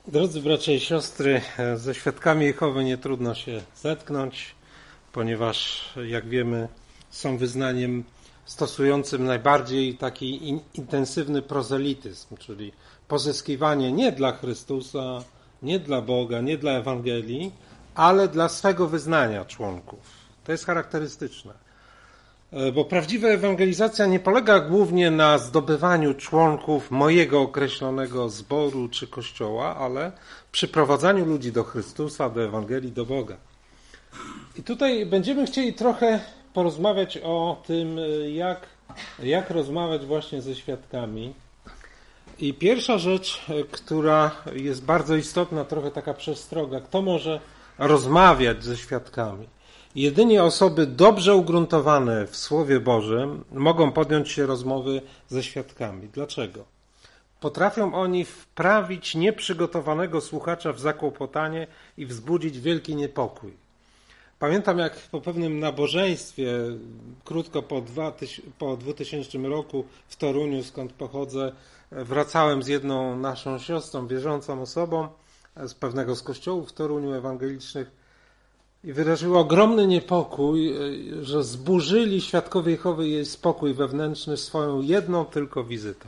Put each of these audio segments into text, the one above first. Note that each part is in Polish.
Drodzy bracia i siostry, ze świadkami Jehowy nie trudno się zetknąć, ponieważ, jak wiemy, są wyznaniem stosującym najbardziej taki intensywny prozelityzm, czyli pozyskiwanie nie dla Chrystusa, nie dla Boga, nie dla Ewangelii, ale dla swego wyznania członków. To jest charakterystyczne. Bo prawdziwa ewangelizacja nie polega głównie na zdobywaniu członków mojego określonego zboru czy kościoła, ale przyprowadzaniu ludzi do Chrystusa, do Ewangelii, do Boga. I tutaj będziemy chcieli trochę porozmawiać o tym, jak rozmawiać właśnie ze świadkami. I pierwsza rzecz, która jest bardzo istotna, trochę taka przestroga, kto może rozmawiać ze świadkami? Jedynie osoby dobrze ugruntowane w Słowie Bożym mogą podjąć się rozmowy ze świadkami. Dlaczego? Potrafią oni wprawić nieprzygotowanego słuchacza w zakłopotanie i wzbudzić wielki niepokój. Pamiętam, jak po pewnym nabożeństwie, krótko po 2000 roku w Toruniu, skąd pochodzę, wracałem z jedną naszą siostrą, wierzącą osobą z pewnego z kościołów w Toruniu ewangelicznych, i wyraziła ogromny niepokój, że zburzyli świadkowie Jehowy jej spokój wewnętrzny swoją jedną tylko wizytą.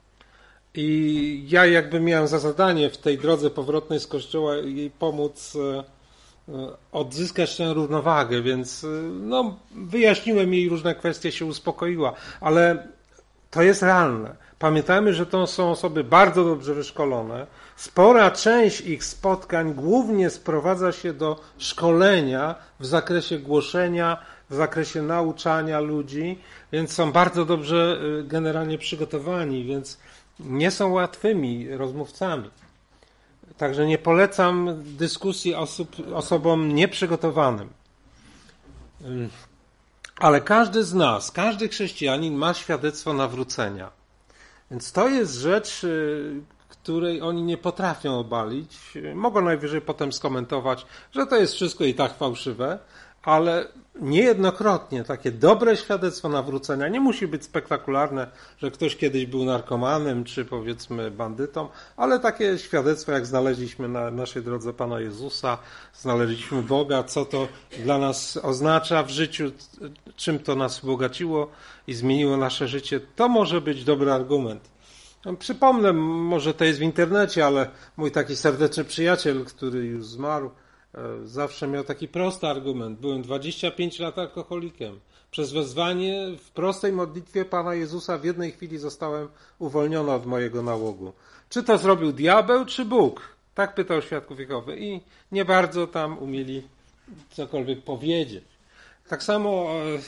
I ja jakby miałem za zadanie w tej drodze powrotnej z kościoła jej pomóc odzyskać tę równowagę, więc wyjaśniłem jej różne kwestie, się uspokoiła, ale to jest realne. Pamiętajmy, że to są osoby bardzo dobrze wyszkolone. Spora część ich spotkań głównie sprowadza się do szkolenia w zakresie głoszenia, w zakresie nauczania ludzi, więc są bardzo dobrze generalnie przygotowani, więc nie są łatwymi rozmówcami. Także nie polecam dyskusji osobom nieprzygotowanym. Ale każdy z nas, każdy chrześcijanin ma świadectwo nawrócenia. Więc to jest rzecz, której oni nie potrafią obalić. Mogą najwyżej potem skomentować, że to jest wszystko i tak fałszywe, ale niejednokrotnie takie dobre świadectwo nawrócenia nie musi być spektakularne, że ktoś kiedyś był narkomanem czy powiedzmy bandytą, ale takie świadectwo, jak znaleźliśmy na naszej drodze Pana Jezusa, znaleźliśmy Boga, co to dla nas oznacza w życiu, czym to nas ubogaciło i zmieniło nasze życie, to może być dobry argument. Przypomnę, może to jest w internecie, ale mój taki serdeczny przyjaciel, który już zmarł, zawsze miał taki prosty argument. Byłem 25 lat alkoholikiem. Przez wezwanie w prostej modlitwie Pana Jezusa w jednej chwili zostałem uwolniony od mojego nałogu. Czy to zrobił diabeł, czy Bóg? Tak pytał świadków Jehowy i nie bardzo tam umieli cokolwiek powiedzieć. Tak samo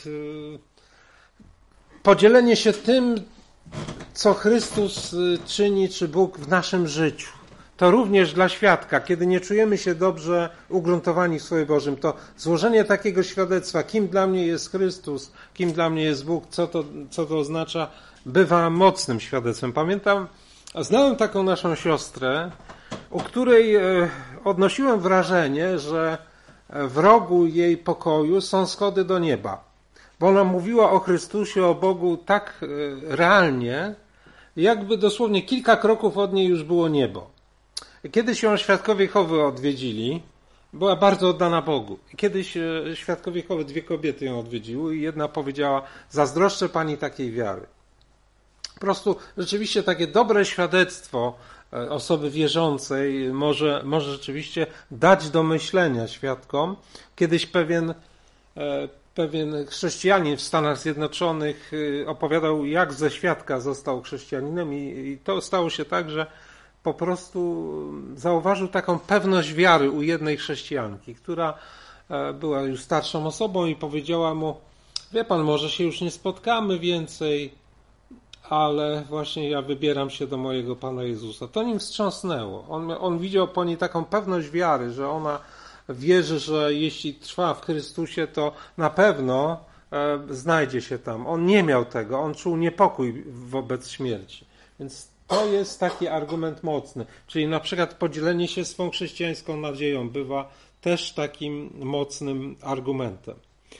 podzielenie się tym, co Chrystus czyni, czy Bóg w naszym życiu. To również dla świadka, kiedy nie czujemy się dobrze ugruntowani w Słowie Bożym, to złożenie takiego świadectwa, kim dla mnie jest Chrystus, kim dla mnie jest Bóg, co to oznacza, bywa mocnym świadectwem. Pamiętam, znałem taką naszą siostrę, u której odnosiłem wrażenie, że w rogu jej pokoju są schody do nieba. Bo ona mówiła o Chrystusie, o Bogu tak realnie, jakby dosłownie kilka kroków od niej już było niebo. Kiedyś ją świadkowie Jehowy odwiedzili, była bardzo oddana Bogu. Kiedyś świadkowie Jehowy, dwie kobiety ją odwiedziły i jedna powiedziała: zazdroszczę pani takiej wiary. Po prostu rzeczywiście takie dobre świadectwo osoby wierzącej może rzeczywiście dać do myślenia świadkom. Kiedyś pewien chrześcijanin w Stanach Zjednoczonych opowiadał, jak ze świadka został chrześcijaninem i to stało się tak, że po prostu zauważył taką pewność wiary u jednej chrześcijanki, która była już starszą osobą i powiedziała mu: wie pan, może się już nie spotkamy więcej, ale właśnie ja wybieram się do mojego Pana Jezusa. To nim wstrząsnęło. On widział po niej taką pewność wiary, że ona wierzy, że jeśli trwa w Chrystusie, to na pewno znajdzie się tam. On nie miał tego, on czuł niepokój wobec śmierci. Więc to jest taki argument mocny. Czyli na przykład podzielenie się swą chrześcijańską nadzieją bywa też takim mocnym argumentem.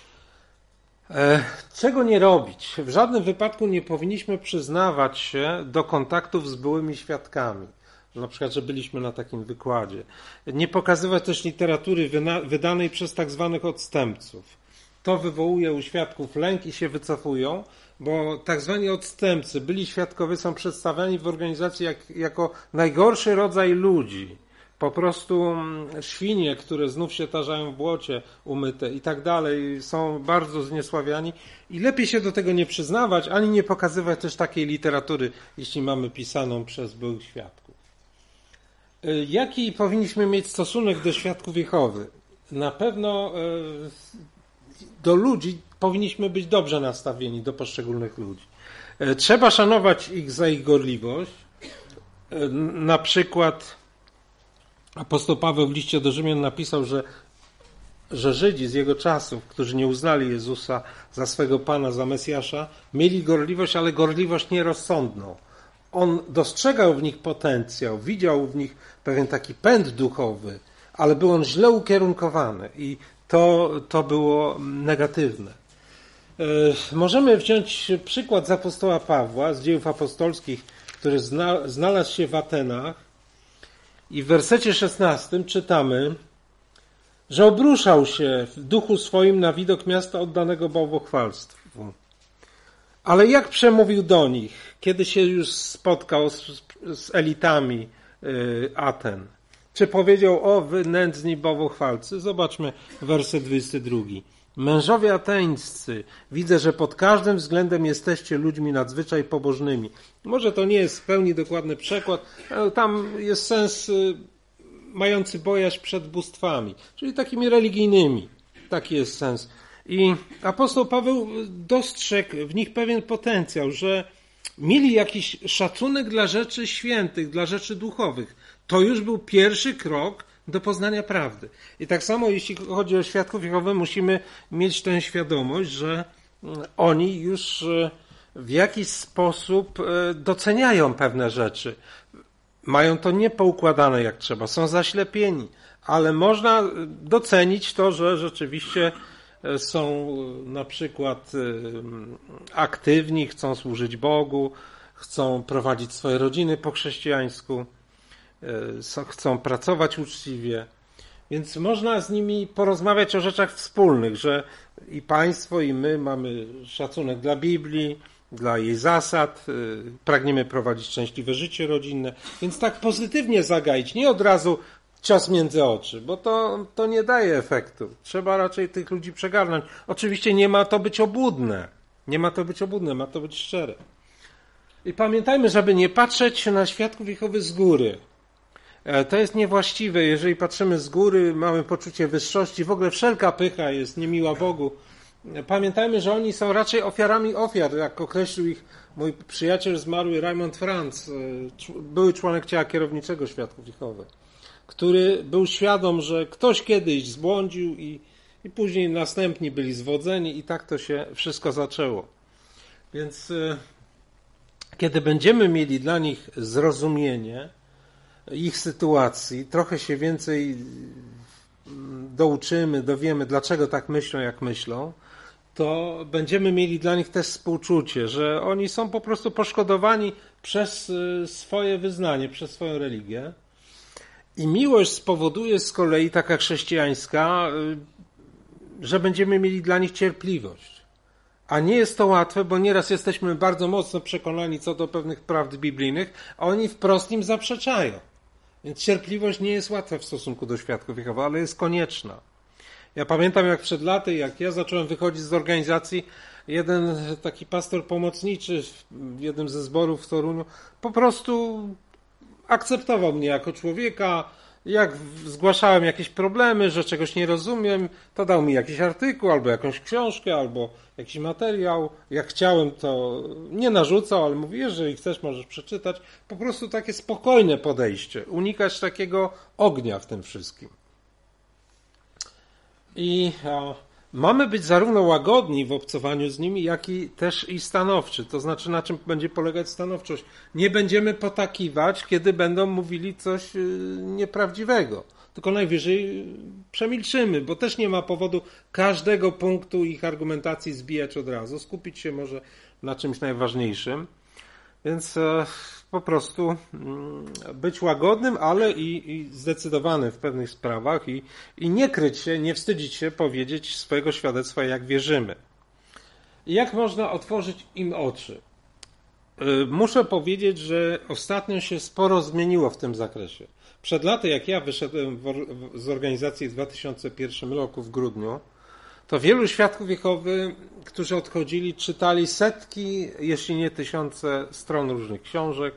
Czego nie robić? W żadnym wypadku nie powinniśmy przyznawać się do kontaktów z byłymi świadkami. Na przykład, że byliśmy na takim wykładzie. Nie pokazywać też literatury wydanej przez tak zwanych odstępców. To wywołuje u świadków lęk i się wycofują, bo tak zwani odstępcy, byli świadkowie, są przedstawiani w organizacji jako najgorszy rodzaj ludzi. Po prostu świnie, które znów się tarzają w błocie, umyte i tak dalej, są bardzo zniesławiani i lepiej się do tego nie przyznawać, ani nie pokazywać też takiej literatury, jeśli mamy pisaną przez byłych świadków. Jaki powinniśmy mieć stosunek do świadków Jehowy? Na pewno do ludzi powinniśmy być dobrze nastawieni, do poszczególnych ludzi. Trzeba szanować ich za ich gorliwość. Na przykład apostoł Paweł w liście do Rzymian napisał, że Żydzi z jego czasów, którzy nie uznali Jezusa za swego Pana, za Mesjasza, mieli gorliwość, ale gorliwość nierozsądną. On dostrzegał w nich potencjał, widział w nich pewien taki pęd duchowy, ale był on źle ukierunkowany i to było negatywne. Możemy wziąć przykład z apostoła Pawła, z Dziejów Apostolskich, który znalazł się w Atenach i w wersecie 16 czytamy, że obruszał się w duchu swoim na widok miasta oddanego bałwochwalstwu. Ale jak przemówił do nich, kiedy się już spotkał z elitami Aten? Czy powiedział: o wy nędzni bałwochwalcy? Zobaczmy werset 22. Mężowie ateńscy, widzę, że pod każdym względem jesteście ludźmi nadzwyczaj pobożnymi. Może to nie jest w pełni dokładny przekład, ale tam jest sens mający bojaźń przed bóstwami, czyli takimi religijnymi. Taki jest sens. I apostoł Paweł dostrzegł w nich pewien potencjał, że mieli jakiś szacunek dla rzeczy świętych, dla rzeczy duchowych. To już był pierwszy krok do poznania prawdy. I tak samo jeśli chodzi o świadków Jehowy, musimy mieć tę świadomość, że oni już w jakiś sposób doceniają pewne rzeczy. Mają to niepoukładane jak trzeba, są zaślepieni, ale można docenić to, że rzeczywiście są na przykład aktywni, chcą służyć Bogu, chcą prowadzić swoje rodziny po chrześcijańsku, chcą pracować uczciwie. Więc można z nimi porozmawiać o rzeczach wspólnych, że i państwo, i my mamy szacunek dla Biblii, dla jej zasad, pragniemy prowadzić szczęśliwe życie rodzinne, więc tak pozytywnie zagaić, nie od razu cios między oczy, bo to nie daje efektu. Trzeba raczej tych ludzi przegarnąć. Oczywiście nie ma to być obłudne, ma to być szczere. I pamiętajmy, żeby nie patrzeć na świadków Jehowy z góry. To jest niewłaściwe. Jeżeli patrzymy z góry, mamy poczucie wyższości, w ogóle wszelka pycha jest niemiła Bogu. Pamiętajmy, że oni są raczej ofiarami ofiar, jak określił ich mój przyjaciel zmarły Raymond Franz, były członek ciała kierowniczego Świadków Jehowy, który był świadom, że ktoś kiedyś zbłądził i później następni byli zwodzeni i tak to się wszystko zaczęło. Więc kiedy będziemy mieli dla nich zrozumienie ich sytuacji, trochę się więcej douczymy, dowiemy, dlaczego tak myślą, jak myślą, to będziemy mieli dla nich też współczucie, że oni są po prostu poszkodowani przez swoje wyznanie, przez swoją religię. I miłość spowoduje z kolei, taka chrześcijańska, że będziemy mieli dla nich cierpliwość. A nie jest to łatwe, bo nieraz jesteśmy bardzo mocno przekonani co do pewnych prawd biblijnych, a oni wprost im zaprzeczają. Więc cierpliwość nie jest łatwa w stosunku do świadków Jehowy, ale jest konieczna. Ja pamiętam, jak przed laty, jak ja zacząłem wychodzić z organizacji, jeden taki pastor pomocniczy w jednym ze zborów w Toruniu po prostu akceptował mnie jako człowieka. Jak zgłaszałem jakieś problemy, że czegoś nie rozumiem, to dał mi jakiś artykuł, albo jakąś książkę, albo jakiś materiał. Jak chciałem, to nie narzucał, ale mówi, jeżeli chcesz, możesz przeczytać. Po prostu takie spokojne podejście, unikać takiego ognia w tym wszystkim. I mamy być zarówno łagodni w obcowaniu z nimi, jak i też i stanowczy. To znaczy, na czym będzie polegać stanowczość. Nie będziemy potakiwać, kiedy będą mówili coś nieprawdziwego. Tylko najwyżej przemilczymy, bo też nie ma powodu każdego punktu ich argumentacji zbijać od razu. Skupić się może na czymś najważniejszym. Więc po prostu być łagodnym, ale i zdecydowanym w pewnych sprawach i nie kryć się, nie wstydzić się powiedzieć swojego świadectwa, jak wierzymy. I jak można otworzyć im oczy? Muszę powiedzieć, że ostatnio się sporo zmieniło w tym zakresie. Przed laty, jak ja wyszedłem z organizacji w 2001 roku w grudniu, to wielu świadków Jehowy, którzy odchodzili, czytali setki, jeśli nie tysiące stron różnych książek.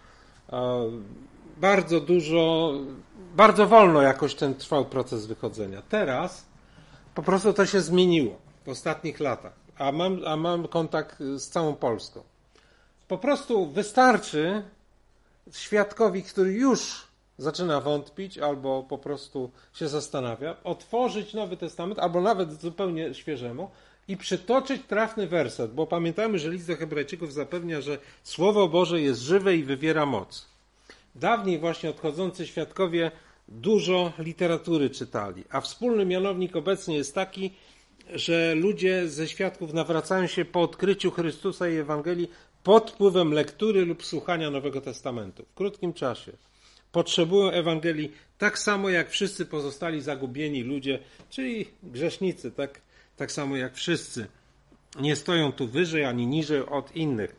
Bardzo dużo, bardzo wolno jakoś ten trwał proces wychodzenia. Teraz po prostu to się zmieniło w ostatnich latach, a mam kontakt z całą Polską. Po prostu wystarczy świadkowi, który już zaczyna wątpić albo po prostu się zastanawia, otworzyć Nowy Testament albo nawet zupełnie świeżemu i przytoczyć trafny werset, bo pamiętajmy, że list do Hebrajczyków zapewnia, że Słowo Boże jest żywe i wywiera moc. Dawniej właśnie odchodzący świadkowie dużo literatury czytali, a wspólny mianownik obecnie jest taki, że ludzie ze świadków nawracają się po odkryciu Chrystusa i Ewangelii pod wpływem lektury lub słuchania Nowego Testamentu. W krótkim czasie potrzebują Ewangelii tak samo jak wszyscy pozostali zagubieni ludzie, czyli grzesznicy, tak samo jak wszyscy. Nie stoją tu wyżej ani niżej od innych.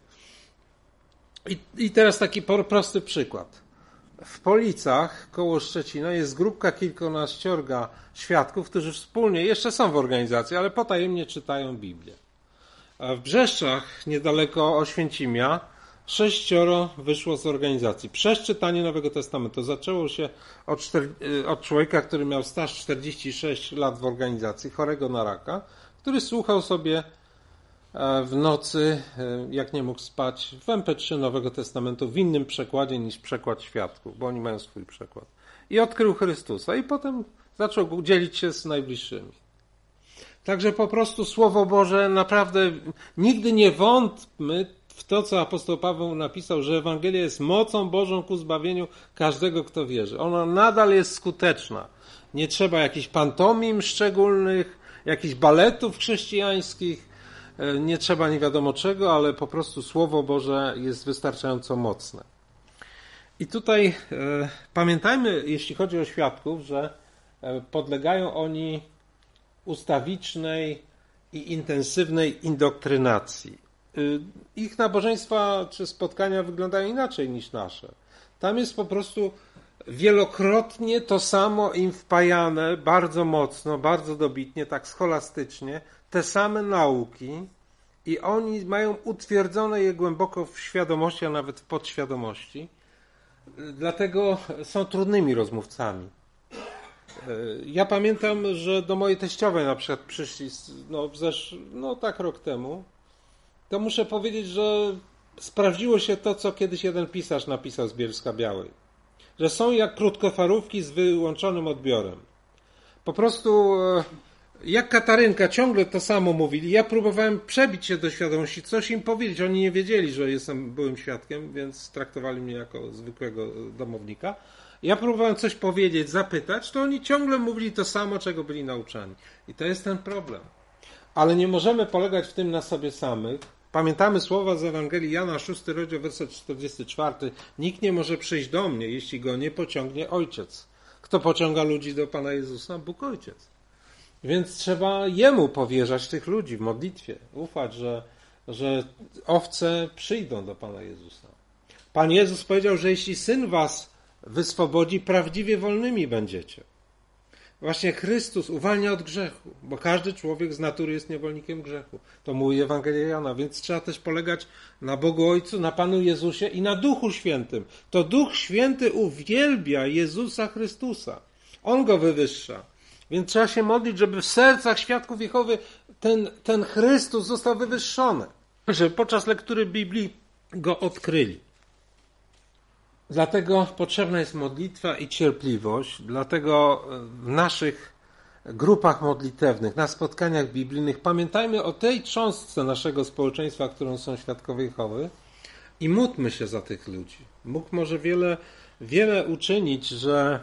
I teraz taki prosty przykład. W Policach koło Szczecina jest grupka kilkunaściorga świadków, którzy wspólnie, jeszcze są w organizacji, ale potajemnie czytają Biblię. A w Brzeszczach, niedaleko Oświęcimia, 6 wyszło z organizacji. Przez czytanie Nowego Testamentu zaczęło się od człowieka, który miał staż 46 lat w organizacji, chorego na raka, który słuchał sobie w nocy, jak nie mógł spać, w MP3 Nowego Testamentu w innym przekładzie niż przekład świadków, bo oni mają swój przekład. I odkrył Chrystusa i potem zaczął dzielić się z najbliższymi. Także po prostu Słowo Boże, naprawdę nigdy nie wątpmy w to, co apostoł Paweł napisał, że Ewangelia jest mocą Bożą ku zbawieniu każdego, kto wierzy. Ona nadal jest skuteczna. Nie trzeba jakichś pantomim szczególnych, jakichś baletów chrześcijańskich, nie trzeba nie wiadomo czego, ale po prostu Słowo Boże jest wystarczająco mocne. I tutaj pamiętajmy, jeśli chodzi o świadków, że podlegają oni ustawicznej i intensywnej indoktrynacji. Ich nabożeństwa czy spotkania wyglądają inaczej niż nasze. Tam jest po prostu wielokrotnie to samo im wpajane, bardzo mocno, bardzo dobitnie, tak scholastycznie, te same nauki i oni mają utwierdzone je głęboko w świadomości, a nawet w podświadomości. Dlatego są trudnymi rozmówcami. Ja pamiętam, że do mojej teściowej na przykład przyszli tak rok temu. To muszę powiedzieć, że sprawdziło się to, co kiedyś jeden pisarz napisał z Bielska-Białej. Że są jak krótkofalówki z wyłączonym odbiorem. Po prostu jak Katarynka ciągle to samo mówili. Ja próbowałem przebić się do świadomości, coś im powiedzieć. Oni nie wiedzieli, że byłem świadkiem, więc traktowali mnie jako zwykłego domownika. Ja próbowałem coś powiedzieć, zapytać, to oni ciągle mówili to samo, czego byli nauczani. I to jest ten problem. Ale nie możemy polegać w tym na sobie samych. Pamiętamy słowa z Ewangelii Jana, 6 rozdział, werset 44. Nikt nie może przyjść do mnie, jeśli go nie pociągnie Ojciec. Kto pociąga ludzi do Pana Jezusa? Bóg Ojciec. Więc trzeba Jemu powierzać tych ludzi w modlitwie. Ufać, że owce przyjdą do Pana Jezusa. Pan Jezus powiedział, że jeśli Syn was wyswobodzi, prawdziwie wolnymi będziecie. Właśnie Chrystus uwalnia od grzechu, bo każdy człowiek z natury jest niewolnikiem grzechu. To mówi Ewangelia Jana, więc trzeba też polegać na Bogu Ojcu, na Panu Jezusie i na Duchu Świętym. To Duch Święty uwielbia Jezusa Chrystusa. On go wywyższa. Więc trzeba się modlić, żeby w sercach świadków Jehowy ten Chrystus został wywyższony. Żeby podczas lektury Biblii go odkryli. Dlatego potrzebna jest modlitwa i cierpliwość. Dlatego w naszych grupach modlitewnych, na spotkaniach biblijnych pamiętajmy o tej cząstce naszego społeczeństwa, którą są świadkowie Jehowy i módlmy się za tych ludzi. Bóg może wiele uczynić, że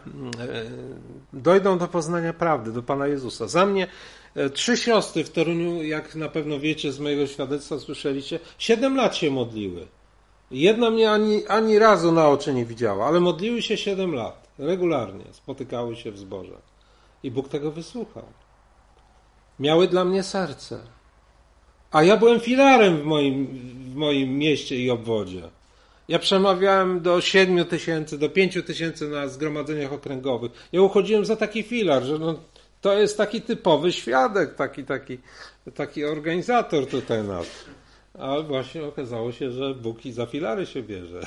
dojdą do poznania prawdy, do Pana Jezusa. Za mnie 3 siostry w Toruniu, jak na pewno wiecie z mojego świadectwa, słyszeliście, 7 lat się modliły. Jedna mnie ani razu na oczy nie widziała, ale modliły się 7 lat. Regularnie spotykały się w zborze. I Bóg tego wysłuchał. Miały dla mnie serce. A ja byłem filarem w moim mieście i obwodzie. Ja przemawiałem do 7 000, do 5 000 na zgromadzeniach okręgowych. Ja uchodziłem za taki filar, że to jest taki typowy świadek, taki organizator tutaj nas. Ale właśnie okazało się, że Bóg i za filary się bierze.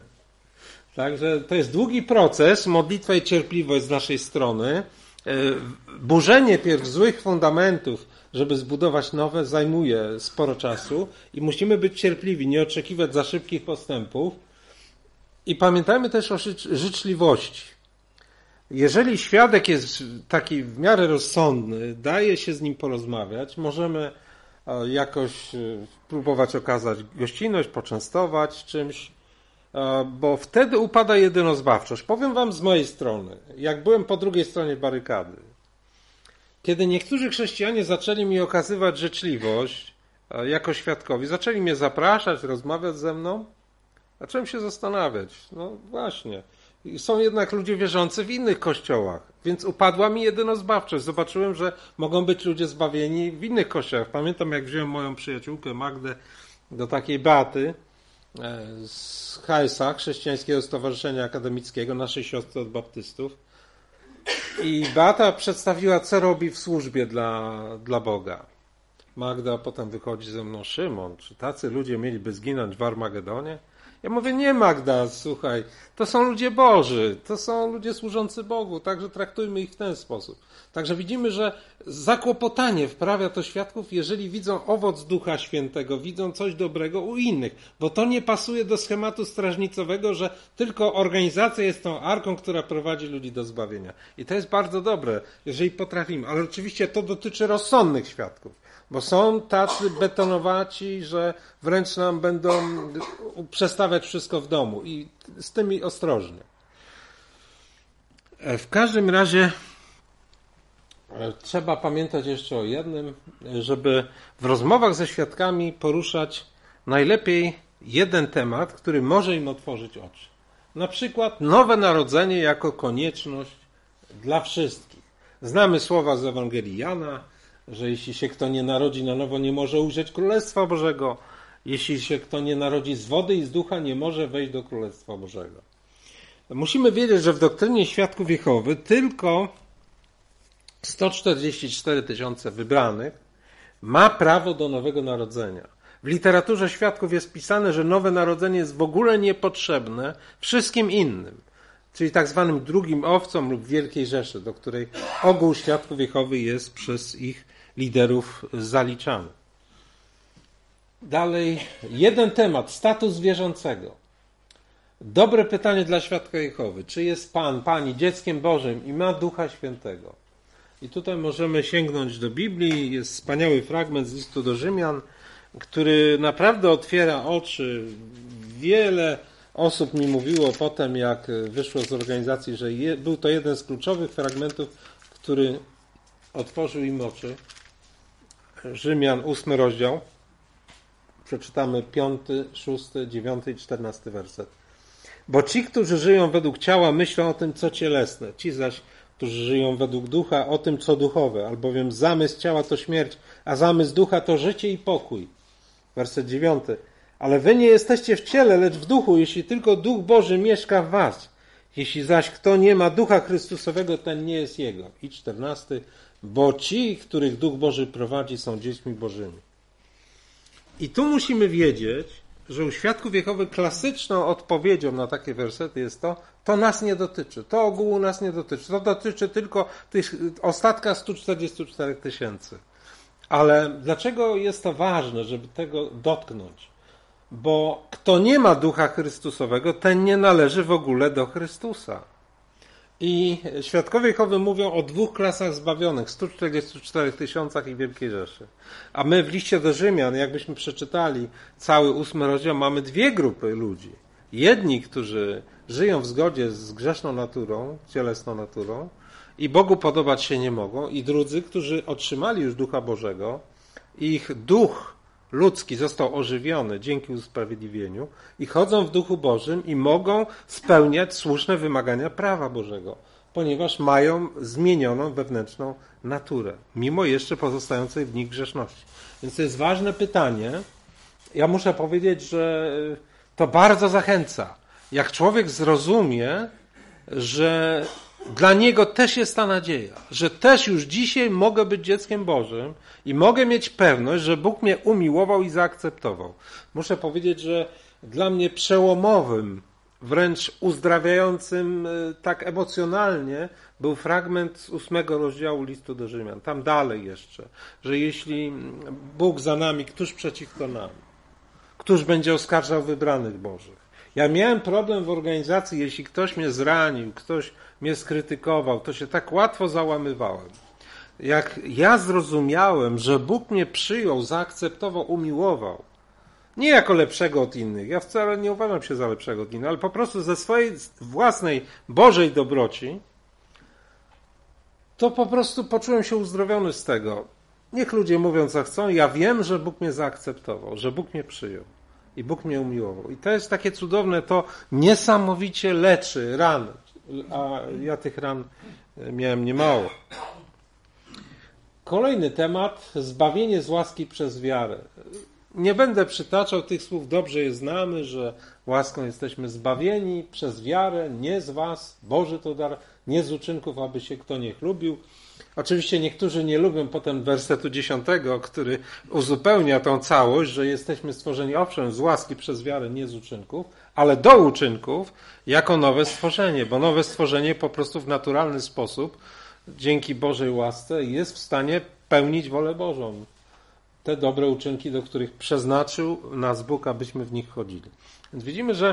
Także to jest długi proces, modlitwa i cierpliwość z naszej strony. Burzenie pierw złych fundamentów, żeby zbudować nowe, zajmuje sporo czasu i musimy być cierpliwi, nie oczekiwać za szybkich postępów. I pamiętajmy też o życzliwości. Jeżeli świadek jest taki w miarę rozsądny, daje się z nim porozmawiać, możemy jakoś próbować okazać gościnność, poczęstować czymś, bo wtedy upada jedynozbawczość. Powiem wam z mojej strony, jak byłem po drugiej stronie barykady, kiedy niektórzy chrześcijanie zaczęli mi okazywać życzliwość jako świadkowi, zaczęli mnie zapraszać, rozmawiać ze mną, zacząłem się zastanawiać, no właśnie, są jednak ludzie wierzący w innych kościołach, więc upadła mi jedynozbawczość. Zobaczyłem, że mogą być ludzie zbawieni w innych kościołach. Pamiętam, jak wziąłem moją przyjaciółkę Magdę do takiej Beaty z HSA, Chrześcijańskiego Stowarzyszenia Akademickiego, naszej siostry od baptystów. I Beata przedstawiła, co robi w służbie dla Boga. Magda potem wychodzi ze mną: Szymon, czy tacy ludzie mieliby zginąć w Armagedonie? Ja mówię: nie, Magda, słuchaj, to są ludzie Boży, to są ludzie służący Bogu, także traktujmy ich w ten sposób. Także widzimy, że zakłopotanie wprawia to świadków, jeżeli widzą owoc Ducha Świętego, widzą coś dobrego u innych, bo to nie pasuje do schematu strażnicowego, że tylko organizacja jest tą arką, która prowadzi ludzi do zbawienia. I to jest bardzo dobre, jeżeli potrafimy, ale oczywiście to dotyczy rozsądnych świadków. Bo są tacy betonowaci, że wręcz nam będą przestawiać wszystko w domu i z tymi ostrożnie. W każdym razie trzeba pamiętać jeszcze o jednym, żeby w rozmowach ze świadkami poruszać najlepiej jeden temat, który może im otworzyć oczy. Na przykład nowe narodzenie jako konieczność dla wszystkich. Znamy słowa z Ewangelii Jana, że jeśli się kto nie narodzi na nowo, nie może ujrzeć Królestwa Bożego. Jeśli się kto nie narodzi z wody i z ducha, nie może wejść do Królestwa Bożego. Musimy wiedzieć, że w doktrynie Świadków Jehowy tylko 144 000 wybranych ma prawo do nowego narodzenia. W literaturze świadków jest pisane, że nowe narodzenie jest w ogóle niepotrzebne wszystkim innym, czyli tak zwanym drugim owcom lub wielkiej rzeszy, do której ogół Świadków Jehowy jest przez ich liderów zaliczany. Dalej, jeden temat, status wierzącego. Dobre pytanie dla Świadka Jehowy. Czy jest Pan, Pani dzieckiem Bożym i ma Ducha Świętego? I tutaj możemy sięgnąć do Biblii. Jest wspaniały fragment z listu do Rzymian, który naprawdę otwiera oczy. Wiele osób mi mówiło potem, jak wyszło z organizacji, że był to jeden z kluczowych fragmentów, który otworzył im oczy. Rzymian, 8 rozdział. Przeczytamy 5, 6, 9 i 14 werset. Bo ci, którzy żyją według ciała, myślą o tym, co cielesne. Ci zaś, którzy żyją według ducha, o tym, co duchowe. Albowiem zamysł ciała to śmierć, a zamysł ducha to życie i pokój. Werset 9. Ale wy nie jesteście w ciele, lecz w duchu, jeśli tylko Duch Boży mieszka w was. Jeśli zaś kto nie ma Ducha Chrystusowego, ten nie jest jego. I 14. Bo ci, których Duch Boży prowadzi, są dziećmi Bożymi. I tu musimy wiedzieć, że u Świadków Jehowy klasyczną odpowiedzią na takie wersety jest to nas nie dotyczy, to ogółu nas nie dotyczy, to dotyczy tylko tych ostatka 144 000. Ale dlaczego jest to ważne, żeby tego dotknąć? Bo kto nie ma Ducha Chrystusowego, ten nie należy w ogóle do Chrystusa. I Świadkowie Jehowy mówią o 2 klasach zbawionych, 144 000 i Wielkiej Rzeszy. A my w liście do Rzymian, jakbyśmy przeczytali cały 8 rozdział, mamy 2 grupy ludzi. Jedni, którzy żyją w zgodzie z grzeszną naturą, cielesną naturą i Bogu podobać się nie mogą, i drudzy, którzy otrzymali już Ducha Bożego, ich duch ludzki został ożywiony dzięki usprawiedliwieniu i chodzą w Duchu Bożym i mogą spełniać słuszne wymagania prawa Bożego, ponieważ mają zmienioną wewnętrzną naturę, mimo jeszcze pozostającej w nich grzeszności. Więc to jest ważne pytanie. Ja muszę powiedzieć, że to bardzo zachęca. Jak człowiek zrozumie, że dla niego też jest ta nadzieja, że też już dzisiaj mogę być dzieckiem Bożym i mogę mieć pewność, że Bóg mnie umiłował i zaakceptował. Muszę powiedzieć, że dla mnie przełomowym, wręcz uzdrawiającym tak emocjonalnie był fragment z 8 rozdziału listu do Rzymian. Tam dalej jeszcze, że jeśli Bóg za nami, któż przeciwko nam? Któż będzie oskarżał wybranych Bożych? Ja miałem problem w organizacji, jeśli ktoś mnie zranił, ktoś mnie skrytykował, to się tak łatwo załamywałem. Jak ja zrozumiałem, że Bóg mnie przyjął, zaakceptował, umiłował, nie jako lepszego od innych, ja wcale nie uważam się za lepszego od innych, ale po prostu ze swojej własnej Bożej dobroci, to po prostu poczułem się uzdrowiony z tego. Niech ludzie mówią, co chcą, ja wiem, że Bóg mnie zaakceptował, że Bóg mnie przyjął i Bóg mnie umiłował. I to jest takie cudowne, to niesamowicie leczy rany, a ja tych ran miałem niemało. Kolejny temat, zbawienie z łaski przez wiarę. Nie będę przytaczał tych słów, dobrze je znamy, że łaską jesteśmy zbawieni przez wiarę, nie z was, Boży to dar, nie z uczynków, aby się kto nie chlubił. Oczywiście niektórzy nie lubią potem wersetu 10, który uzupełnia tą całość, że jesteśmy stworzeni owszem z łaski przez wiarę, nie z uczynków, ale do uczynków jako nowe stworzenie, bo nowe stworzenie po prostu w naturalny sposób, dzięki Bożej łasce, jest w stanie pełnić wolę Bożą. Te dobre uczynki, do których przeznaczył nas Bóg, abyśmy w nich chodzili. Więc widzimy, że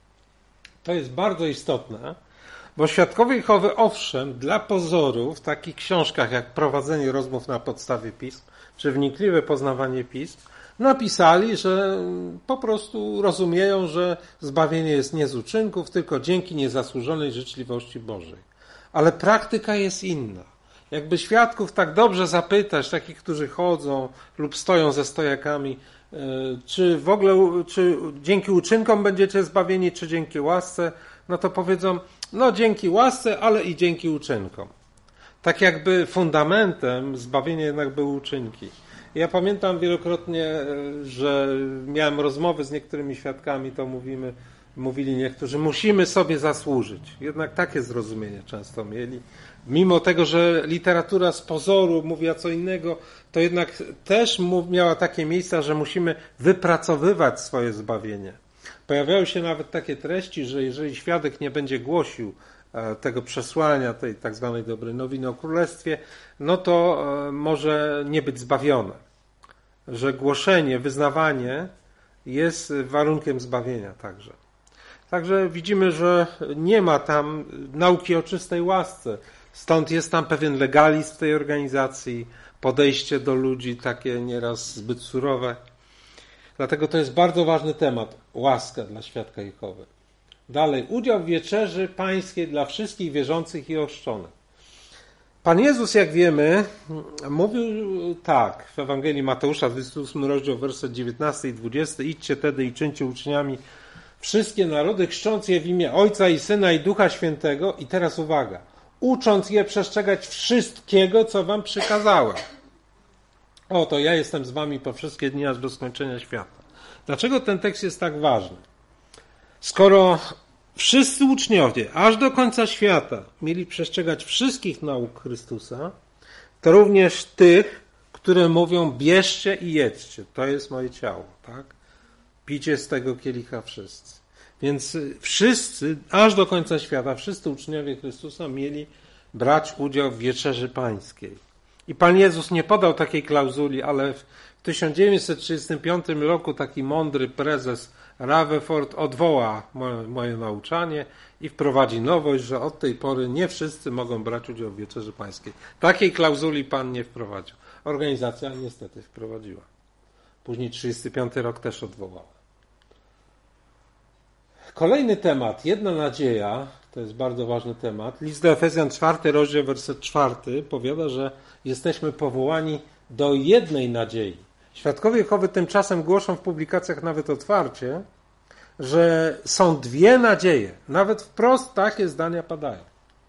to jest bardzo istotne, bo świadkowie Jehowy, owszem, dla pozoru w takich książkach jak Prowadzenie rozmów na podstawie pism, czy Wnikliwe poznawanie pism, napisali, że po prostu rozumieją, że zbawienie jest nie z uczynków, tylko dzięki niezasłużonej życzliwości Bożej. Ale praktyka jest inna. Jakby świadków tak dobrze zapytać, takich, którzy chodzą lub stoją ze stojakami, czy w ogóle, czy dzięki uczynkom będziecie zbawieni, czy dzięki łasce, no to powiedzą, no dzięki łasce, ale i dzięki uczynkom. Tak jakby fundamentem zbawienia jednak były uczynki. Ja pamiętam wielokrotnie, że miałem rozmowy z niektórymi świadkami, to mówili niektórzy, musimy sobie zasłużyć. Jednak takie zrozumienie często mieli. Mimo tego, że literatura z pozoru mówiła co innego, to jednak też miała takie miejsca, że musimy wypracowywać swoje zbawienie. Pojawiały się nawet takie treści, że jeżeli świadek nie będzie głosił tego przesłania, tej tak zwanej dobrej nowiny o Królestwie, no to może nie być zbawione. Że głoszenie, wyznawanie jest warunkiem zbawienia także. Także widzimy, że nie ma tam nauki o czystej łasce. Stąd jest tam pewien legalizm w tej organizacji, podejście do ludzi takie nieraz zbyt surowe. Dlatego to jest bardzo ważny temat, łaska dla świadka Jehowy. Dalej, udział w wieczerzy pańskiej dla wszystkich wierzących i ochrzczonych. Pan Jezus, jak wiemy, mówił tak w Ewangelii Mateusza, 28 rozdział, werset 19 i 20. Idźcie tedy i czyńcie uczniami wszystkie narody, chrzcząc je w imię Ojca i Syna i Ducha Świętego. I teraz uwaga, ucząc je przestrzegać wszystkiego, co wam przykazałem. Oto ja jestem z wami po wszystkie dni, aż do skończenia świata. Dlaczego ten tekst jest tak ważny? Skoro wszyscy uczniowie, aż do końca świata, mieli przestrzegać wszystkich nauk Chrystusa, to również tych, które mówią, bierzcie i jedzcie, to jest moje ciało, tak? Pijcie z tego kielicha wszyscy. Więc wszyscy, aż do końca świata, wszyscy uczniowie Chrystusa mieli brać udział w wieczerzy pańskiej. I Pan Jezus nie podał takiej klauzuli, ale w 1935 roku taki mądry prezes Rutherford odwoła moje nauczanie i wprowadzi nowość, że od tej pory nie wszyscy mogą brać udział w wieczerzy pańskiej. Takiej klauzuli Pan nie wprowadził. Organizacja niestety wprowadziła. Później 1935 rok też odwołała. Kolejny temat, jedna nadzieja, to jest bardzo ważny temat. List do Efezjan 4, rozdział, werset 4 powiada, że jesteśmy powołani do jednej nadziei. Świadkowie Jehowy tymczasem głoszą w publikacjach nawet otwarcie, że są dwie nadzieje. Nawet wprost takie zdania padają.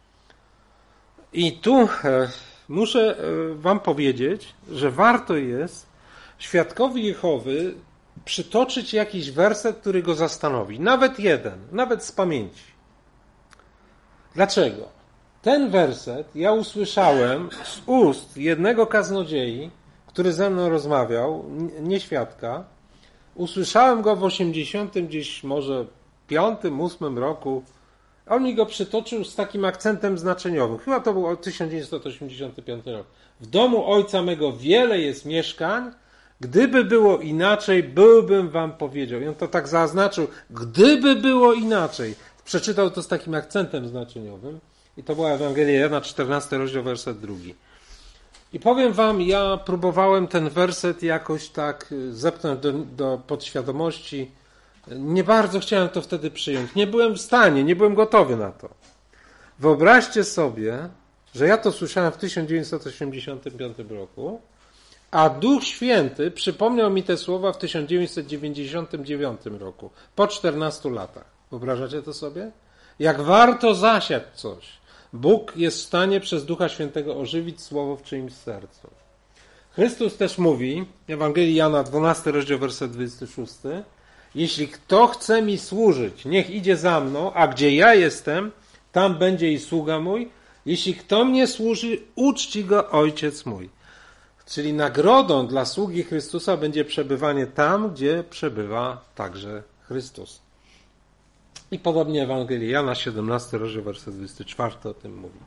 I tu muszę wam powiedzieć, że warto jest świadkowi Jehowy przytoczyć jakiś werset, który go zastanowi. Nawet jeden, nawet z pamięci. Dlaczego? Ten werset ja usłyszałem z ust jednego kaznodziei, który ze mną rozmawiał, nie świadka. Usłyszałem go w 80 gdzieś może 5, 8 roku. On mi go przytoczył z takim akcentem znaczeniowym. Chyba to był 1985 rok. W domu ojca mego wiele jest mieszkań. Gdyby było inaczej, byłbym wam powiedział. I on to tak zaznaczył. Gdyby było inaczej. Przeczytał to z takim akcentem znaczeniowym. I to była Ewangelia Jana, 14 rozdział, werset 2. I powiem wam, ja próbowałem ten werset jakoś tak zepchnąć do podświadomości. Nie bardzo chciałem to wtedy przyjąć. Nie byłem w stanie, nie byłem gotowy na to. Wyobraźcie sobie, że ja to słyszałem w 1985 roku, a Duch Święty przypomniał mi te słowa w 1999 roku, po 14 latach. Wyobrażacie to sobie? Jak warto zasiać coś. Bóg jest w stanie przez Ducha Świętego ożywić słowo w czyimś sercu. Chrystus też mówi, w Ewangelii Jana, 12 rozdział, werset 26, jeśli kto chce mi służyć, niech idzie za mną, a gdzie ja jestem, tam będzie i sługa mój. Jeśli kto mnie służy, uczci go Ojciec mój. Czyli nagrodą dla sługi Chrystusa będzie przebywanie tam, gdzie przebywa także Chrystus. I podobnie Ewangelia Jana, 17 rozdział, werset 24 o tym mówi.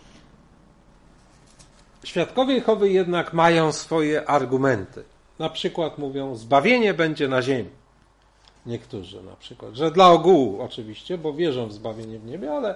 Świadkowie Jehowy jednak mają swoje argumenty. Na przykład mówią, zbawienie będzie na ziemi. Niektórzy na przykład, że dla ogółu oczywiście, bo wierzą w zbawienie w niebie, ale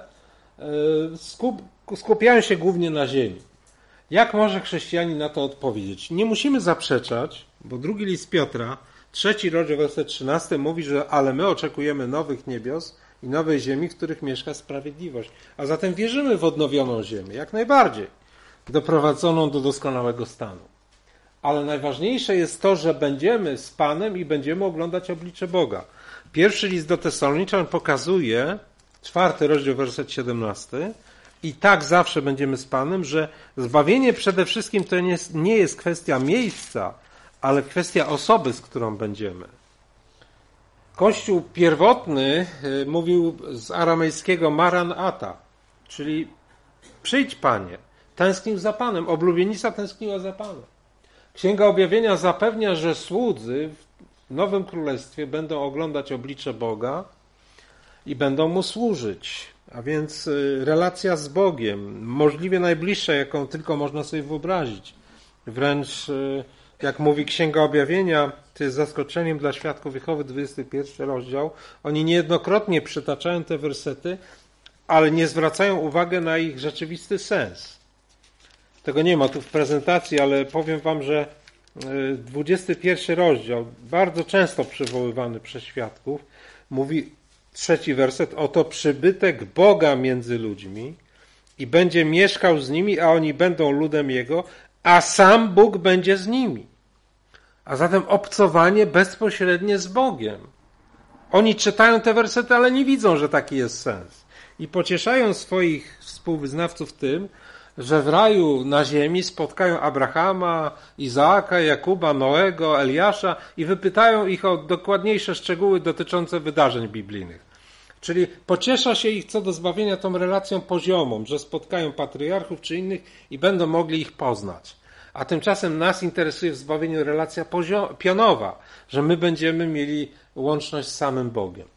skupiają się głównie na ziemi. Jak może chrześcijanin na to odpowiedzieć? Nie musimy zaprzeczać, bo drugi list Piotra, 3 rozdział, werset 13 mówi, że ale my oczekujemy nowych niebios i nowej ziemi, w których mieszka sprawiedliwość. A zatem wierzymy w odnowioną ziemię, jak najbardziej, doprowadzoną do doskonałego stanu. Ale najważniejsze jest to, że będziemy z Panem i będziemy oglądać oblicze Boga. Pierwszy list do Tesaloniczan pokazuje, 4 rozdział, werset 17, i tak zawsze będziemy z Panem, że zbawienie przede wszystkim to nie jest kwestia miejsca, ale kwestia osoby, z którą będziemy. Kościół pierwotny mówił z aramejskiego Maranata, czyli przyjdź Panie, tęsknił za Panem, oblubienica tęskniła za Panem. Księga Objawienia zapewnia, że słudzy w Nowym Królestwie będą oglądać oblicze Boga i będą Mu służyć. A więc relacja z Bogiem, możliwie najbliższa, jaką tylko można sobie wyobrazić. Wręcz, jak mówi Księga Objawienia, to jest zaskoczeniem dla świadków Jehowy, 21 rozdział. Oni niejednokrotnie przytaczają te wersety, ale nie zwracają uwagi na ich rzeczywisty sens. Tego nie ma tu w prezentacji, ale powiem wam, że 21 rozdział, bardzo często przywoływany przez świadków, mówi 3 werset, oto przybytek Boga między ludźmi i będzie mieszkał z nimi, a oni będą ludem Jego, a sam Bóg będzie z nimi. A zatem obcowanie bezpośrednie z Bogiem. Oni czytają te wersety, ale nie widzą, że taki jest sens. I pocieszają swoich współwyznawców tym, że w raju na ziemi spotkają Abrahama, Izaaka, Jakuba, Noego, Eliasza i wypytają ich o dokładniejsze szczegóły dotyczące wydarzeń biblijnych. Czyli pociesza się ich co do zbawienia tą relacją poziomą, że spotkają patriarchów czy innych i będą mogli ich poznać. A tymczasem nas interesuje w zbawieniu relacja pionowa, że my będziemy mieli łączność z samym Bogiem.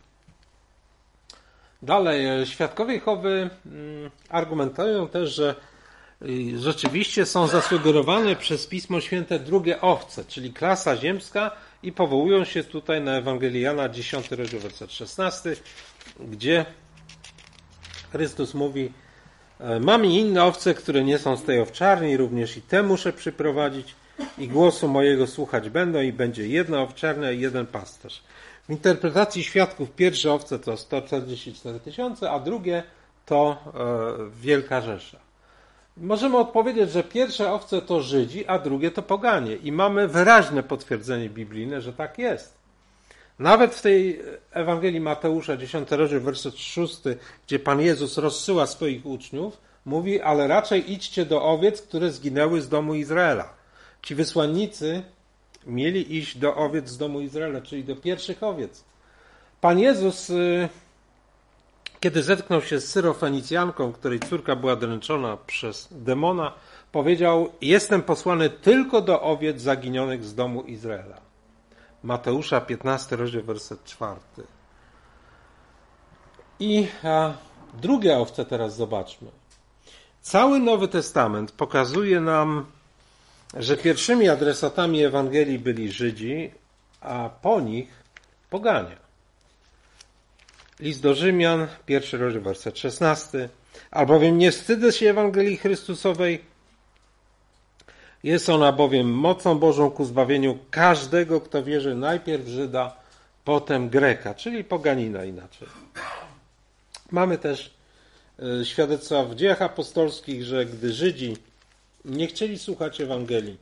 Dalej, świadkowie Jehowy argumentują też, że rzeczywiście są zasugerowane przez Pismo Święte drugie owce, czyli klasa ziemska i powołują się tutaj na Ewangelię Jana, 10 rozdział, werset 16, gdzie Chrystus mówi, mam i inne owce, które nie są z tej owczarni, również i te muszę przyprowadzić i głosu mojego słuchać będą i będzie jedna owczarnia i jeden pasterz. W interpretacji świadków pierwsze owce to 144 000, a drugie to Wielka Rzesza. Możemy odpowiedzieć, że pierwsze owce to Żydzi, a drugie to poganie. I mamy wyraźne potwierdzenie biblijne, że tak jest. Nawet w tej Ewangelii Mateusza, 10 rozdział, werset 6, gdzie Pan Jezus rozsyła swoich uczniów, mówi, ale raczej idźcie do owiec, które zginęły z domu Izraela. Ci wysłannicy mieli iść do owiec z domu Izraela, czyli do pierwszych owiec. Pan Jezus, kiedy zetknął się z Syrofenicjanką, której córka była dręczona przez demona, powiedział, jestem posłany tylko do owiec zaginionych z domu Izraela. Mateusza 15, rozdział, werset 4. I drugie owce teraz zobaczmy. Cały Nowy Testament pokazuje nam, że pierwszymi adresatami Ewangelii byli Żydzi, a po nich poganie. List do Rzymian, 1 rozdział, werset 16. Albowiem nie wstydzę się Ewangelii Chrystusowej, jest ona bowiem mocą Bożą ku zbawieniu każdego, kto wierzy, najpierw Żyda, potem Greka, czyli poganina inaczej. Mamy też świadectwa w Dziejach Apostolskich, że gdy Żydzi nie chcieli słuchać Ewangelii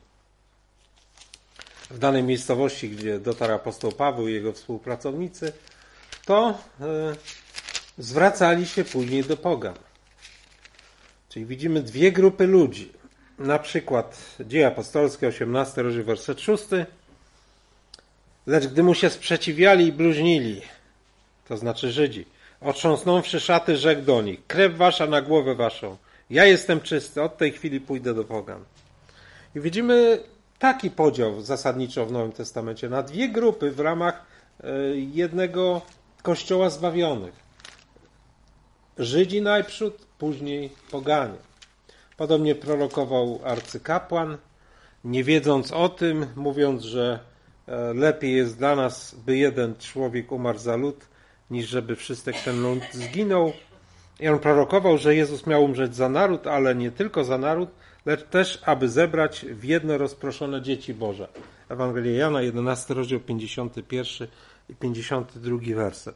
w danej miejscowości, gdzie dotarł apostoł Paweł i jego współpracownicy, to zwracali się później do pogan. Czyli widzimy dwie grupy ludzi. Na przykład Dzieje Apostolskie, 18 rozdział, werset 6. Lecz gdy mu się sprzeciwiali i bluźnili, to znaczy Żydzi, otrząsnąwszy szaty, rzekł do nich, krew wasza na głowę waszą, ja jestem czysty, od tej chwili pójdę do pogan. I widzimy taki podział zasadniczo w Nowym Testamencie na dwie grupy w ramach jednego kościoła zbawionych. Żydzi najprzód, później poganie. Podobnie prorokował arcykapłan, nie wiedząc o tym, mówiąc, że lepiej jest dla nas, by jeden człowiek umarł za lud, niż żeby wszystek ten lud zginął. I on prorokował, że Jezus miał umrzeć za naród, ale nie tylko za naród, lecz też, aby zebrać w jedno rozproszone dzieci Boże. Ewangelia Jana, 11 rozdział, 51 i 52 werset.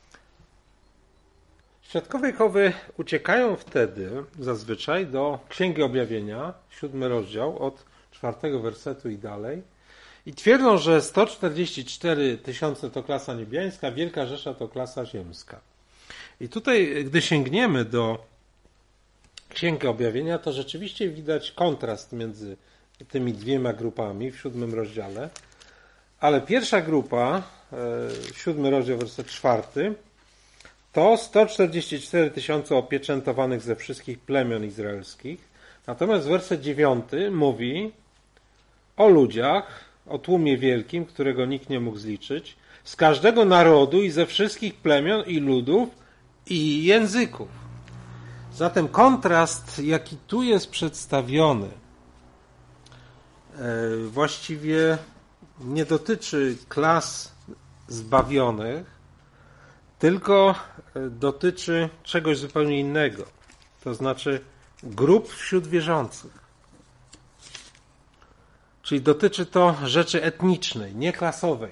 Świadkowie Jehowy uciekają wtedy zazwyczaj do Księgi Objawienia, 7 rozdział, od 4 wersetu i dalej, i twierdzą, że 144 tysiące to klasa niebiańska, Wielka Rzesza to klasa ziemska. I tutaj, gdy sięgniemy do Księgi Objawienia, to rzeczywiście widać kontrast między tymi dwiema grupami w 7 rozdziale, ale pierwsza grupa, 7 rozdział, werset 4, to 144 tysiące opieczętowanych ze wszystkich plemion izraelskich. Natomiast werset 9 mówi o ludziach, o tłumie wielkim, którego nikt nie mógł zliczyć, z każdego narodu i ze wszystkich plemion i ludów i języków. Zatem kontrast, jaki tu jest przedstawiony, właściwie nie dotyczy klas zbawionych, tylko dotyczy czegoś zupełnie innego. To znaczy grup wśród wierzących. Czyli dotyczy to rzeczy etnicznej, nie klasowej.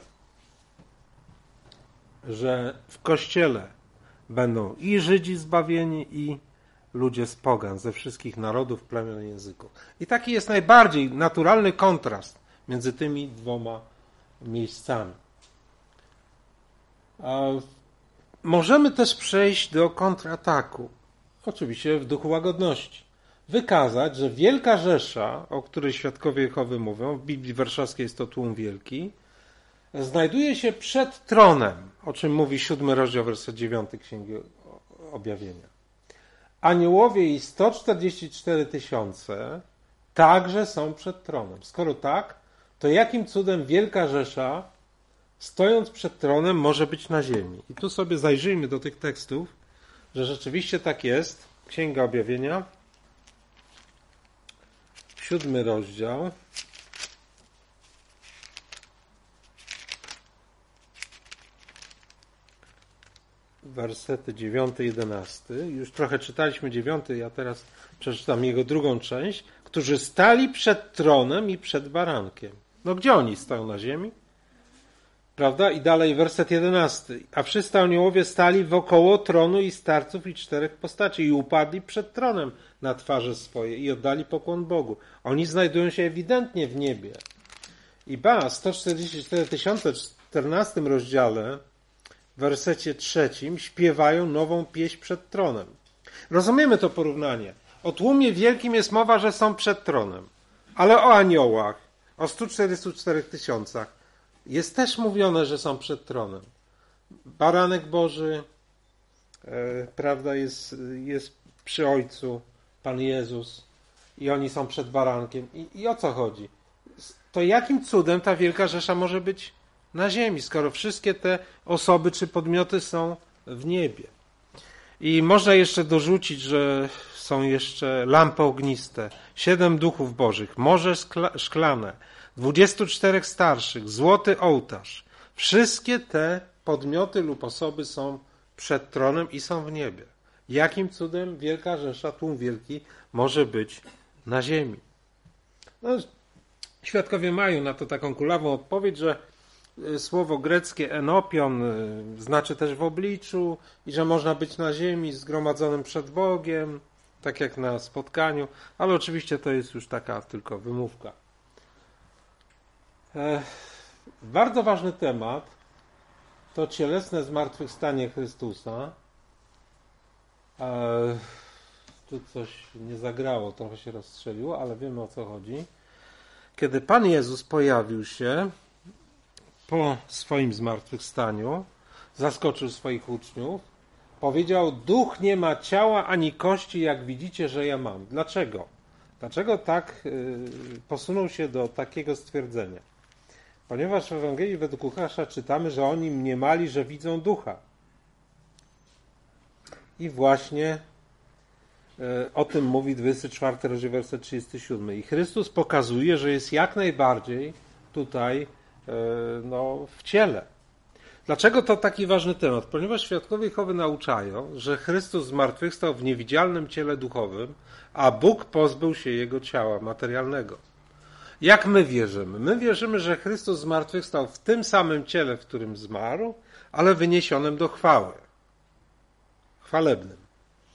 Że w Kościele będą i Żydzi zbawieni, i ludzie z pogan, ze wszystkich narodów, plemion i języków. I taki jest najbardziej naturalny kontrast między tymi dwoma miejscami. Możemy też przejść do kontrataku, oczywiście w duchu łagodności. Wykazać, że Wielka Rzesza, o której świadkowie Jehowy mówią, w Biblii Warszawskiej jest to tłum wielki, znajduje się przed tronem, o czym mówi 7 rozdział, werset 9 Księgi Objawienia. Aniołowie i 144 tysiące także są przed tronem. Skoro tak, to jakim cudem Wielka Rzesza, stojąc przed tronem, może być na ziemi? I tu sobie zajrzyjmy do tych tekstów, że rzeczywiście tak jest. Księga Objawienia, 7 rozdział, wersety 9 i 11. Już trochę czytaliśmy 9, ja teraz przeczytam jego drugą część. Którzy stali przed tronem i przed barankiem. No gdzie oni stoją na ziemi? Prawda? I dalej werset 11. A wszyscy aniołowie stali wokoło tronu i starców i 4 postaci i upadli przed tronem na twarze swoje i oddali pokłon Bogu. Oni znajdują się ewidentnie w niebie. I 144 tysiące w 14 rozdziale, w wersecie 3 śpiewają nową pieśń przed tronem. Rozumiemy to porównanie. O tłumie wielkim jest mowa, że są przed tronem. Ale o aniołach, o 144 tysiącach jest też mówione, że są przed tronem. Baranek Boży, prawda, jest przy Ojcu, Pan Jezus i oni są przed barankiem. I o co chodzi? To jakim cudem ta wielka rzesza może być na ziemi, skoro wszystkie te osoby czy podmioty są w niebie? I można jeszcze dorzucić, że są jeszcze lampy ogniste, 7 duchów bożych, morze szklane, 24 starszych, złoty ołtarz. Wszystkie te podmioty lub osoby są przed tronem i są w niebie. Jakim cudem wielka rzesza, tłum wielki, może być na ziemi? No, świadkowie mają na to taką kulawą odpowiedź, że słowo greckie enopion znaczy też w obliczu i że można być na ziemi zgromadzonym przed Bogiem, tak jak na spotkaniu, ale oczywiście to jest już taka tylko wymówka. Bardzo ważny temat to cielesne zmartwychwstanie Chrystusa. Tu coś nie zagrało, trochę się rozstrzeliło, ale wiemy, o co chodzi. Kiedy Pan Jezus pojawił się po swoim zmartwychwstaniu, zaskoczył swoich uczniów, powiedział: duch nie ma ciała ani kości, jak widzicie, że ja mam. Dlaczego? Dlaczego tak posunął się do takiego stwierdzenia? Ponieważ w Ewangelii według Łukasza czytamy, że oni mniemali, że widzą ducha. I właśnie o tym mówi 24 rozdział, werset 37. I Chrystus pokazuje, że jest jak najbardziej tutaj w ciele. Dlaczego to taki ważny temat? Ponieważ świadkowie Jehowy nauczają, że Chrystus zmartwychwstał w niewidzialnym ciele duchowym, a Bóg pozbył się Jego ciała materialnego. Jak my wierzymy? My wierzymy, że Chrystus zmartwychwstał w tym samym ciele, w którym zmarł, ale wyniesionym do chwały. Chwalebnym.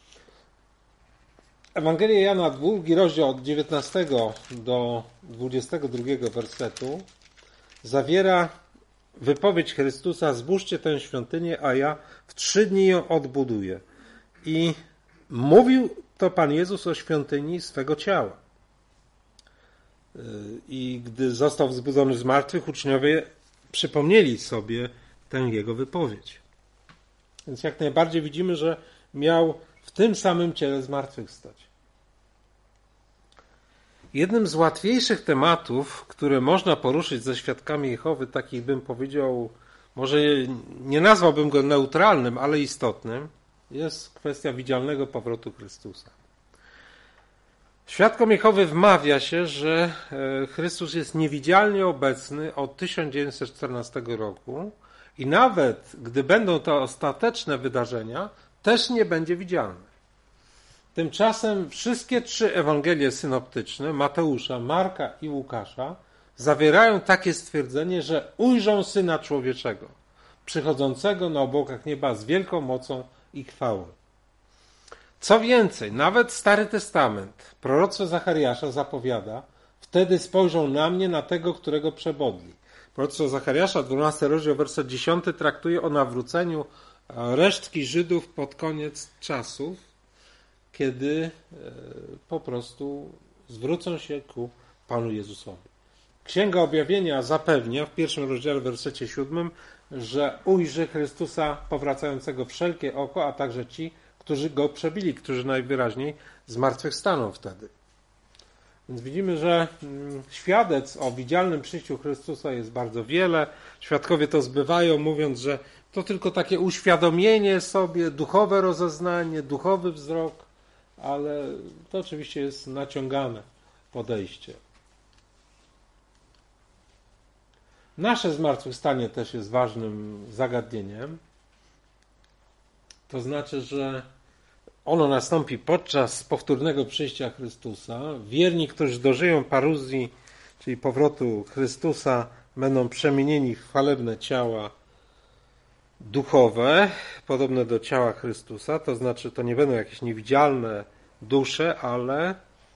Ewangelia Jana, 2 rozdział od 19 do 22 wersetu zawiera wypowiedź Chrystusa: zbóżcie tę świątynię, a ja w 3 dni ją odbuduję. I mówił to Pan Jezus o świątyni swego ciała. I gdy został wzbudzony z martwych, uczniowie przypomnieli sobie tę jego wypowiedź. Więc jak najbardziej widzimy, że miał w tym samym ciele zmartwychwstać. Jednym z łatwiejszych tematów, które można poruszyć ze świadkami Jehowy, takich bym powiedział, może nie nazwałbym go neutralnym, ale istotnym, jest kwestia widzialnego powrotu Chrystusa. Świadkom Jehowy wmawia się, że Chrystus jest niewidzialnie obecny od 1914 roku i nawet gdy będą to ostateczne wydarzenia, też nie będzie widzialny. Tymczasem wszystkie 3 Ewangelie synoptyczne, Mateusza, Marka i Łukasza, zawierają takie stwierdzenie, że ujrzą Syna Człowieczego, przychodzącego na obłokach nieba z wielką mocą i chwałą. Co więcej, nawet Stary Testament, proroctwo Zachariasza zapowiada: wtedy spojrzą na mnie, na tego, którego przebodli. Proroctwo Zachariasza, 12 rozdział, werset 10 traktuje o nawróceniu resztki Żydów pod koniec czasów, kiedy po prostu zwrócą się ku Panu Jezusowi. Księga Objawienia zapewnia w 1 rozdziale, w wersecie 7, że ujrzy Chrystusa powracającego wszelkie oko, a także ci, którzy go przebili, którzy najwyraźniej zmartwychwstaną wtedy. Więc widzimy, że świadectw o widzialnym przyjściu Chrystusa jest bardzo wiele. Świadkowie to zbywają, mówiąc, że to tylko takie uświadomienie sobie, duchowe rozeznanie, duchowy wzrok, ale to oczywiście jest naciągane podejście. Nasze zmartwychwstanie też jest ważnym zagadnieniem. To znaczy, że ono nastąpi podczas powtórnego przyjścia Chrystusa. Wierni, którzy dożyją paruzji, czyli powrotu Chrystusa, będą przemienieni w chwalebne ciała duchowe, podobne do ciała Chrystusa, to znaczy to nie będą jakieś niewidzialne dusze, ale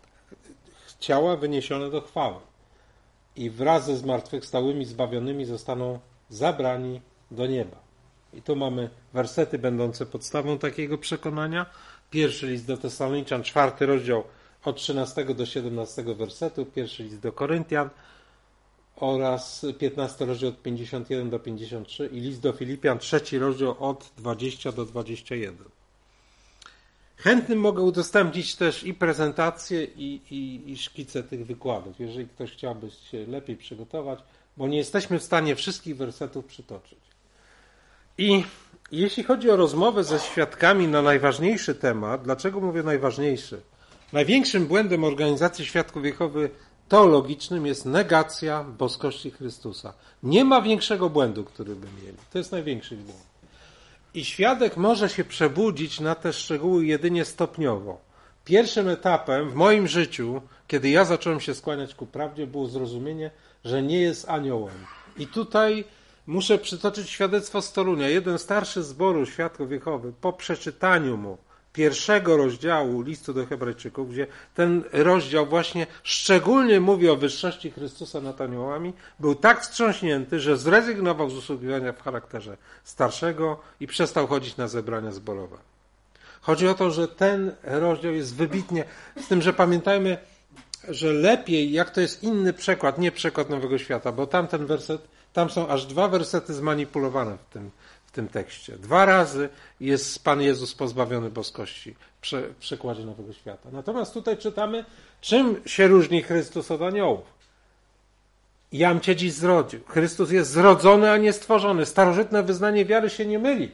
ciała wyniesione do chwały. I wraz ze zmartwychwstałymi, zbawionymi zostaną zabrani do nieba. I tu mamy wersety będące podstawą takiego przekonania. Pierwszy list do Tesaloniczan, 4 rozdział od 13 do 17 wersetu, pierwszy list do Koryntian oraz 15 rozdział od 51 do 53 i list do Filipian, 3 rozdział od 20 do 21. Chętnym mogę udostępnić też i prezentację, i szkice tych wykładów, jeżeli ktoś chciałby się lepiej przygotować, bo nie jesteśmy w stanie wszystkich wersetów przytoczyć. I jeśli chodzi o rozmowę ze świadkami na najważniejszy temat, dlaczego mówię najważniejszy? Największym błędem organizacji Świadków Jehowy teologicznym jest negacja boskości Chrystusa. Nie ma większego błędu, który by mieli. To jest największy błąd. I świadek może się przebudzić na te szczegóły jedynie stopniowo. Pierwszym etapem w moim życiu, kiedy ja zacząłem się skłaniać ku prawdzie, było zrozumienie, że nie jest aniołem. I tutaj muszę przytoczyć świadectwo z Torunia. Jeden starszy z zboru Świadków Jehowy po przeczytaniu mu pierwszego rozdziału listu do Hebrajczyków, gdzie ten rozdział właśnie szczególnie mówi o wyższości Chrystusa nad aniołami, był tak wstrząśnięty, że zrezygnował z usługiwania w charakterze starszego i przestał chodzić na zebrania zborowe. Chodzi o to, że ten rozdział jest wybitnie, z tym, że pamiętajmy, że lepiej, jak to jest inny przekład, nie przekład Nowego Świata, bo tamten werset, tam są aż 2 wersety zmanipulowane w tym tekście. 2 razy jest Pan Jezus pozbawiony boskości w przekładzie Nowego Świata. Natomiast tutaj czytamy, czym się różni Chrystus od aniołów. Jam cię dziś zrodził. Chrystus jest zrodzony, a nie stworzony. Starożytne wyznanie wiary się nie myli.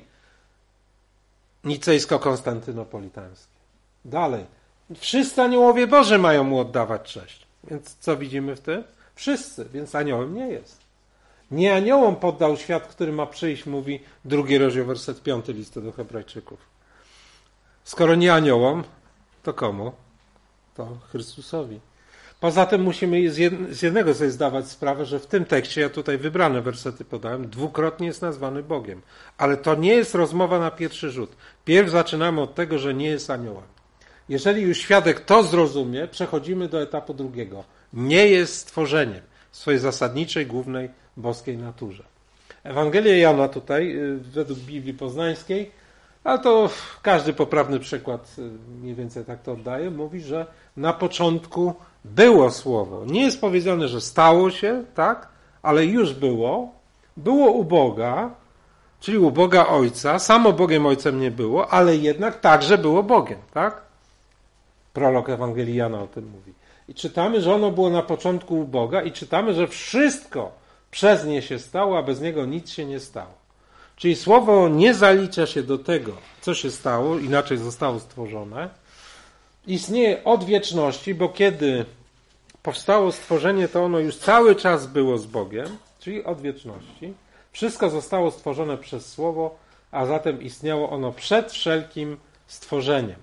Nicejsko-konstantynopolitańskie. Dalej. Wszyscy aniołowie Boży mają mu oddawać cześć. Więc co widzimy w tym? Wszyscy, więc aniołem nie jest. Nie aniołom poddał świat, który ma przyjść, mówi 2 rozdział, werset 5 listu do Hebrajczyków. Skoro nie aniołom, to komu? To Chrystusowi. Poza tym musimy z jednego sobie zdawać sprawę, że w tym tekście, ja tutaj wybrane wersety podałem, 2-krotnie jest nazwany Bogiem. Ale to nie jest rozmowa na pierwszy rzut. Pierw zaczynamy od tego, że nie jest aniołem. Jeżeli już świadek to zrozumie, przechodzimy do etapu drugiego. Nie jest stworzeniem w swojej zasadniczej, głównej, boskiej naturze. Ewangelia Jana tutaj, według Biblii Poznańskiej, ale to każdy poprawny przykład mniej więcej tak to oddaje, mówi, że na początku było Słowo. Nie jest powiedziane, że stało się, tak, ale już było. Było u Boga, czyli u Boga Ojca. Samo Bogiem Ojcem nie było, ale jednak także było Bogiem, tak? Prolog Ewangelii Jana o tym mówi. I czytamy, że ono było na początku u Boga i czytamy, że wszystko przez nie się stało, a bez niego nic się nie stało. Czyli Słowo nie zalicza się do tego, co się stało, inaczej zostało stworzone. Istnieje od wieczności, bo kiedy powstało stworzenie, to ono już cały czas było z Bogiem, czyli od wieczności. Wszystko zostało stworzone przez Słowo, a zatem istniało ono przed wszelkim stworzeniem.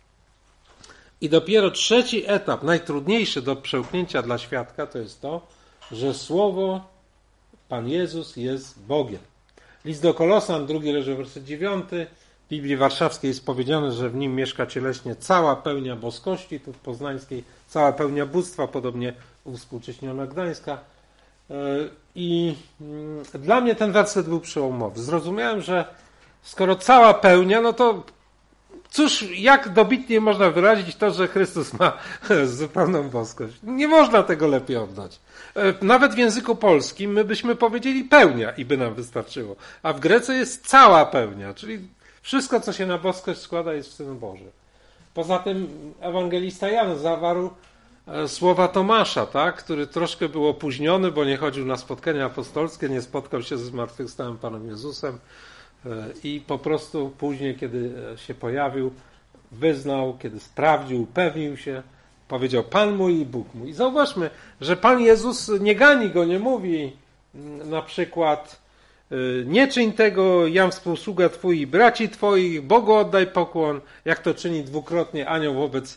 I dopiero trzeci etap, najtrudniejszy do przełknięcia dla świadka, to jest to, że Słowo, Pan Jezus jest Bogiem. List do Kolosan, 2 rozdział, werset 9. W Biblii Warszawskiej jest powiedziane, że w nim mieszka cieleśnie cała pełnia boskości, tu w Poznańskiej cała pełnia bóstwa, podobnie uwspółcześniona Gdańska. I dla mnie ten werset był przełomowy. Zrozumiałem, że skoro cała pełnia, no to cóż, jak dobitnie można wyrazić to, że Chrystus ma zupełną boskość? Nie można tego lepiej oddać. Nawet w języku polskim my byśmy powiedzieli pełnia i by nam wystarczyło. A w Grece jest cała pełnia, czyli wszystko, co się na boskość składa, jest w Synu Bożym. Poza tym ewangelista Jan zawarł słowa Tomasza, tak, który troszkę był opóźniony, bo nie chodził na spotkania apostolskie, nie spotkał się ze zmartwychwstałym Panem Jezusem i po prostu później, kiedy się pojawił, wyznał, kiedy sprawdził, upewnił się, powiedział Pan mój i Bóg mój. I zauważmy, że Pan Jezus nie gani go, nie mówi na przykład nie czyń tego, jam współsługa Twój i braci Twoich, Bogu oddaj pokłon, jak to czyni 2-krotnie anioł wobec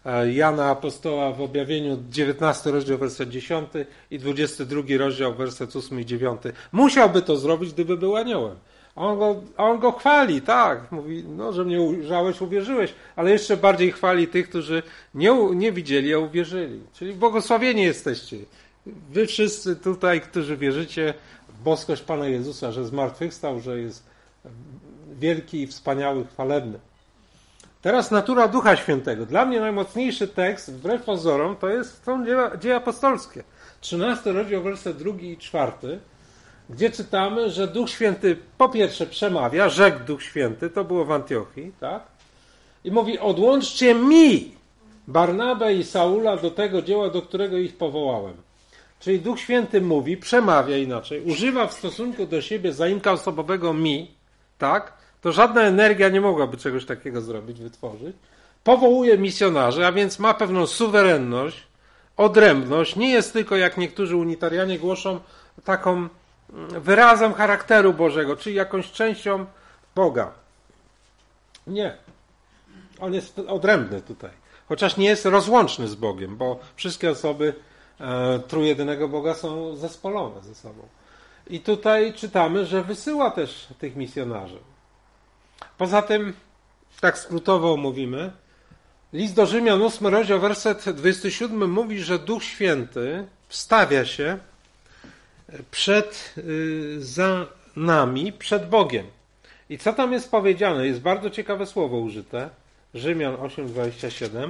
Jana Apostoła w objawieniu 19 rozdział, werset 10 i 22 rozdział, werset 8 i 9. Musiałby to zrobić, gdyby był aniołem. A on go chwali, tak. Mówi, no, że mnie ujrzałeś, uwierzyłeś, ale jeszcze bardziej chwali tych, którzy nie widzieli, a uwierzyli. Czyli błogosławieni jesteście. Wy wszyscy tutaj, którzy wierzycie w boskość Pana Jezusa, że zmartwychwstał, że jest wielki, wspaniały, chwalebny. Teraz natura Ducha Świętego. Dla mnie najmocniejszy tekst, wbrew pozorom, są dzieje apostolskie. 13 rozdział, werset 2 i 4, gdzie czytamy, że Duch Święty po pierwsze przemawia, rzekł Duch Święty, to było w Antiochii, tak? I mówi, odłączcie mi Barnabę i Saula do tego dzieła, do którego ich powołałem. Czyli Duch Święty mówi, przemawia inaczej, używa w stosunku do siebie zaimka osobowego mi, tak? To żadna energia nie mogłaby czegoś takiego zrobić, wytworzyć. Powołuje misjonarzy, a więc ma pewną suwerenność, odrębność. Nie jest tylko, jak niektórzy unitarianie głoszą, taką wyrazem charakteru Bożego, czyli jakąś częścią Boga. Nie. On jest odrębny tutaj. Chociaż nie jest rozłączny z Bogiem, bo wszystkie osoby trójjedynego Boga są zespolone ze sobą. I tutaj czytamy, że wysyła też tych misjonarzy. Poza tym, tak skrótowo mówimy, list do Rzymian, 8 rozdział, werset 27 mówi, że Duch Święty wstawia się za nami, przed Bogiem. I co tam jest powiedziane? Jest bardzo ciekawe słowo użyte. Rzymian 8:27.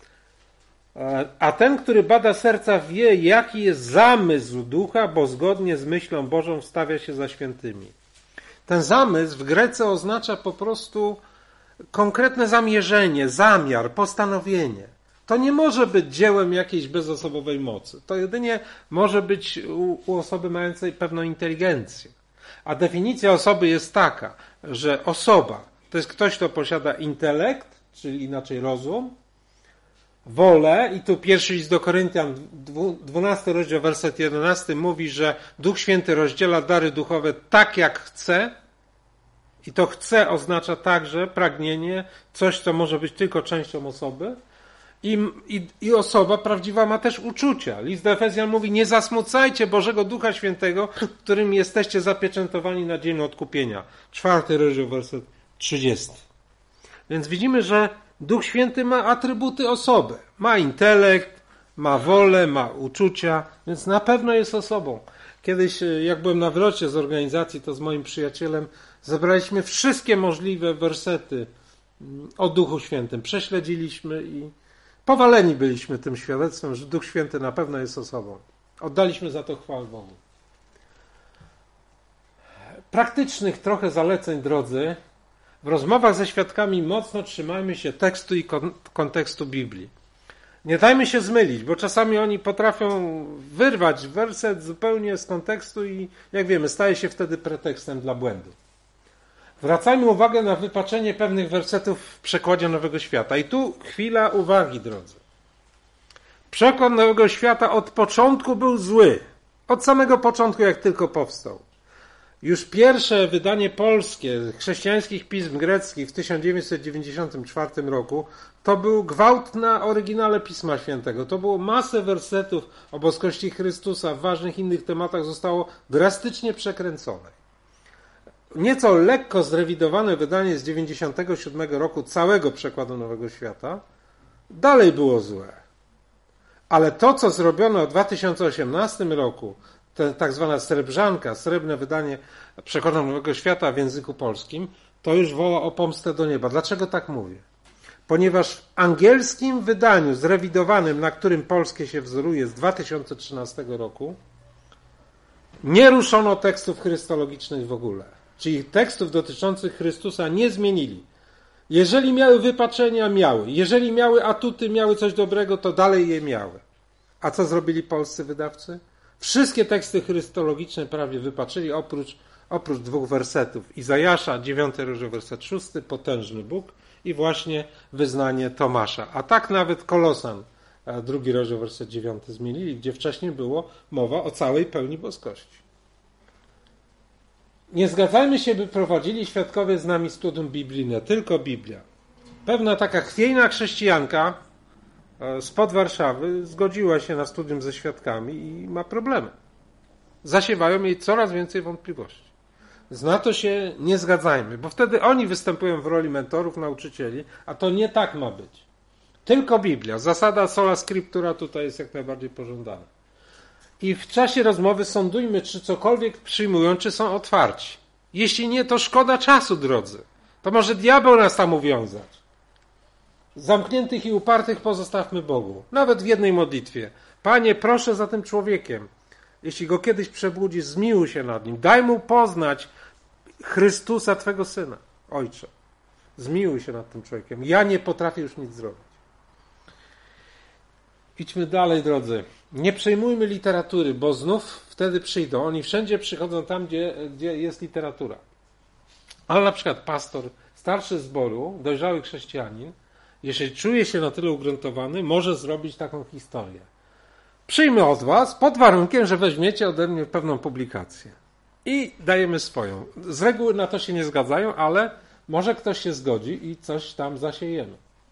A ten, który bada serca, wie, jaki jest zamysł Ducha, bo zgodnie z myślą Bożą wstawia się za świętymi. Ten zamysł w Grece oznacza po prostu konkretne zamierzenie, zamiar, postanowienie. To nie może być dziełem jakiejś bezosobowej mocy. To jedynie może być u osoby mającej pewną inteligencję. A definicja osoby jest taka, że osoba to jest ktoś, kto posiada intelekt, czyli inaczej rozum, wolę, i tu pierwszy list do Koryntian, 12 rozdział, werset 11 mówi, że Duch Święty rozdziela dary duchowe tak, jak chce, i to chce oznacza także pragnienie, coś, co może być tylko częścią osoby, i osoba prawdziwa ma też uczucia. List do Efezjan mówi, nie zasmucajcie Bożego Ducha Świętego, którym jesteście zapieczętowani na dzień odkupienia. 4 rozdział, werset 30. Więc widzimy, że Duch Święty ma atrybuty osoby. Ma intelekt, ma wolę, ma uczucia, więc na pewno jest osobą. Kiedyś, jak byłem na wylocie z organizacji, to z moim przyjacielem zebraliśmy wszystkie możliwe wersety o Duchu Świętym. Prześledziliśmy i powaleni byliśmy tym świadectwem, że Duch Święty na pewno jest osobą. Oddaliśmy za to chwałę Bogu. Praktycznych trochę zaleceń, drodzy. W rozmowach ze świadkami mocno trzymajmy się tekstu i kontekstu Biblii. Nie dajmy się zmylić, bo czasami oni potrafią wyrwać werset zupełnie z kontekstu i, jak wiemy, staje się wtedy pretekstem dla błędu. Zwracajmy uwagę na wypaczenie pewnych wersetów w przekładzie Nowego Świata. I tu chwila uwagi, drodzy. Przekład Nowego Świata od początku był zły. Od samego początku, jak tylko powstał. Już pierwsze wydanie polskie chrześcijańskich pism greckich w 1994 roku to był gwałt na oryginale Pisma Świętego. To było masę wersetów o boskości Chrystusa, w ważnych innych tematach zostało drastycznie przekręcone. Nieco lekko zrewidowane wydanie z 1997 roku całego przekładu Nowego Świata dalej było złe. Ale to, co zrobiono w 2018 roku, tak zwana srebrzanka, srebrne wydanie przekładu Nowego Świata w języku polskim, to już woła o pomstę do nieba. Dlaczego tak mówię? Ponieważ w angielskim wydaniu zrewidowanym, na którym polskie się wzoruje z 2013 roku, nie ruszono tekstów chrystologicznych w ogóle. Czyli tekstów dotyczących Chrystusa nie zmienili. Jeżeli miały wypaczenia, miały. Jeżeli miały atuty, miały coś dobrego, to dalej je miały. A co zrobili polscy wydawcy? Wszystkie teksty chrystologiczne prawie wypaczyli, oprócz dwóch wersetów. Izajasza, 9 rozdział, werset 6, potężny Bóg i właśnie wyznanie Tomasza. A tak nawet Kolosan, 2 rozdział, werset 9 zmienili, gdzie wcześniej było mowa o całej pełni boskości. Nie zgadzajmy się, by prowadzili świadkowie z nami studium biblijne, tylko Biblia. Pewna taka chwiejna chrześcijanka spod Warszawy zgodziła się na studium ze świadkami i ma problemy. Zasiewają jej coraz więcej wątpliwości. Więc na to się nie zgadzajmy, bo wtedy oni występują w roli mentorów, nauczycieli, a to nie tak ma być. Tylko Biblia. Zasada sola scriptura tutaj jest jak najbardziej pożądana. I w czasie rozmowy sądujmy, czy cokolwiek przyjmują, czy są otwarci. Jeśli nie, to szkoda czasu, drodzy. To może diabeł nas tam uwiązać. Zamkniętych i upartych pozostawmy Bogu. Nawet w jednej modlitwie. Panie, proszę za tym człowiekiem. Jeśli go kiedyś przebudzisz, zmiłuj się nad nim. Daj mu poznać Chrystusa, Twego Syna. Ojcze, zmiłuj się nad tym człowiekiem. Ja nie potrafię już nic zrobić. Idźmy dalej, drodzy. Nie przejmujmy literatury, bo znów wtedy przyjdą. Oni wszędzie przychodzą tam, gdzie jest literatura. Ale na przykład pastor, starszy zboru, dojrzały chrześcijanin, jeśli czuje się na tyle ugruntowany, może zrobić taką historię. Przyjmę od was pod warunkiem, że weźmiecie ode mnie pewną publikację. I dajemy swoją. Z reguły na to się nie zgadzają, ale może ktoś się zgodzi i coś tam zasiejemy.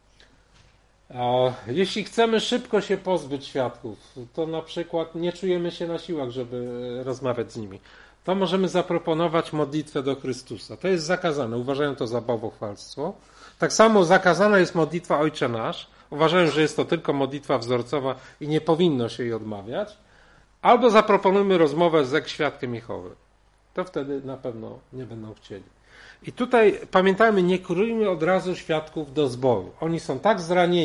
Jeśli chcemy szybko się pozbyć świadków, to na przykład nie czujemy się na siłach, żeby rozmawiać z nimi, to możemy zaproponować modlitwę do Chrystusa. To jest zakazane. Uważają to za bałwochwalstwo. Tak samo zakazana jest modlitwa Ojcze Nasz. Uważają, że jest to tylko modlitwa wzorcowa i nie powinno się jej odmawiać. Albo zaproponujmy rozmowę z eks-świadkiem Jehowy. To wtedy na pewno nie będą chcieli. I tutaj pamiętajmy, nie kierujmy od razu świadków do zboru. Oni są tak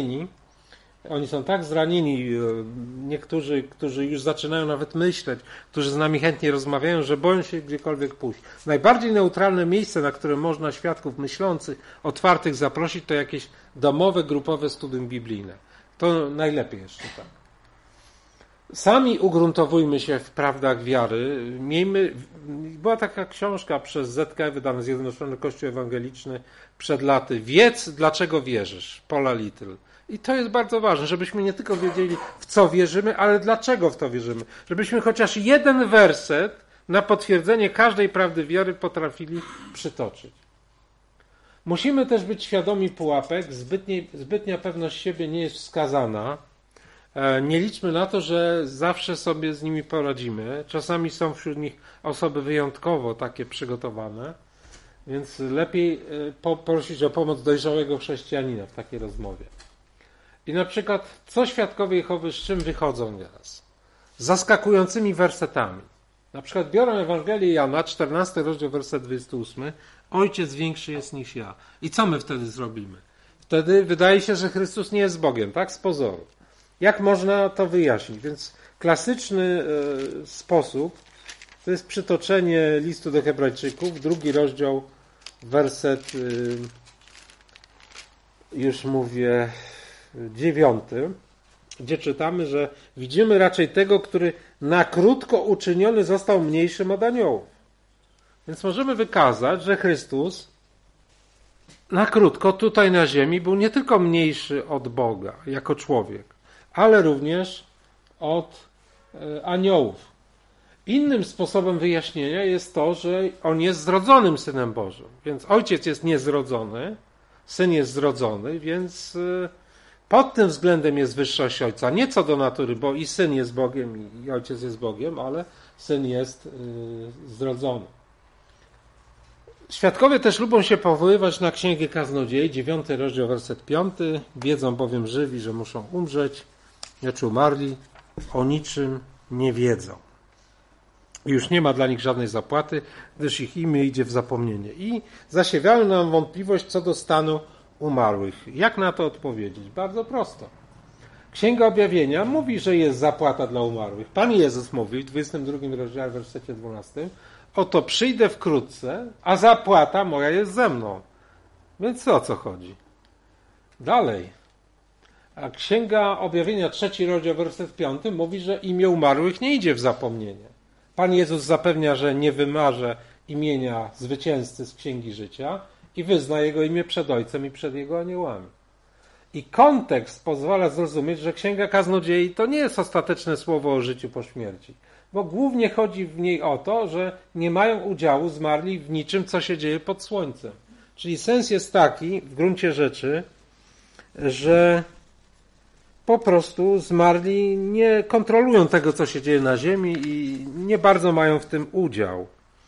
zranieni, niektórzy, którzy już zaczynają nawet myśleć, którzy z nami chętnie rozmawiają, że boją się gdziekolwiek pójść. Najbardziej neutralne miejsce, na które można świadków myślących, otwartych zaprosić, to jakieś domowe, grupowe studium biblijne. To najlepiej jeszcze tak. Sami ugruntowujmy się w prawdach wiary. Była taka książka przez ZK wydana, Zjednoczony Kościół Ewangeliczny przed laty. Wiedz, dlaczego wierzysz. Paula Little. I to jest bardzo ważne, żebyśmy nie tylko wiedzieli, w co wierzymy, ale dlaczego w to wierzymy. Żebyśmy chociaż jeden werset na potwierdzenie każdej prawdy wiary potrafili przytoczyć. Musimy też być świadomi pułapek. Zbytnia pewność siebie nie jest wskazana. Nie liczmy na to, że zawsze sobie z nimi poradzimy. Czasami są wśród nich osoby wyjątkowo takie przygotowane, więc lepiej poprosić o pomoc dojrzałego chrześcijanina w takiej rozmowie. I na przykład, co świadkowie Jehowy z czym wychodzą nieraz? Z zaskakującymi wersetami. Na przykład biorą Ewangelię Jana, 14 rozdział, werset 28. Ojciec większy jest niż ja. I co my wtedy zrobimy? Wtedy wydaje się, że Chrystus nie jest Bogiem, tak? Z pozoru. Jak można to wyjaśnić? Więc klasyczny sposób to jest przytoczenie listu do Hebrajczyków, 2 rozdział, werset, już mówię, 9, gdzie czytamy, że widzimy raczej tego, który na krótko uczyniony został mniejszym od aniołów. Więc możemy wykazać, że Chrystus na krótko tutaj na ziemi był nie tylko mniejszy od Boga jako człowiek, ale również od aniołów. Innym sposobem wyjaśnienia jest to, że on jest zrodzonym Synem Bożym. Więc Ojciec jest niezrodzony, Syn jest zrodzony, więc pod tym względem jest wyższość Ojca. Nie co do natury, bo i Syn jest Bogiem, i Ojciec jest Bogiem, ale Syn jest zrodzony. Świadkowie też lubią się powoływać na Księgę Kaznodziei, 9 rozdział, werset 5. Wiedzą bowiem żywi, że muszą umrzeć, lecz umarli o niczym nie wiedzą. I już nie ma dla nich żadnej zapłaty, gdyż ich imię idzie w zapomnienie. I zasiewają nam wątpliwość co do stanu umarłych. Jak na to odpowiedzieć? Bardzo prosto. Księga Objawienia mówi, że jest zapłata dla umarłych. Pan Jezus mówi w 22 rozdziale, w wersecie 12: oto przyjdę wkrótce, a zapłata moja jest ze mną. Więc o co chodzi? Dalej. A Księga Objawienia, 3 rozdział, werset 5 mówi, że imię umarłych nie idzie w zapomnienie. Pan Jezus zapewnia, że nie wymarze imienia zwycięzcy z Księgi Życia i wyzna jego imię przed Ojcem i przed jego aniołami. I kontekst pozwala zrozumieć, że Księga Kaznodziei to nie jest ostateczne słowo o życiu po śmierci, bo głównie chodzi w niej o to, że nie mają udziału zmarli w niczym, co się dzieje pod słońcem. Czyli sens jest taki, w gruncie rzeczy, że po prostu zmarli nie kontrolują tego, co się dzieje na ziemi i nie bardzo mają w tym udział.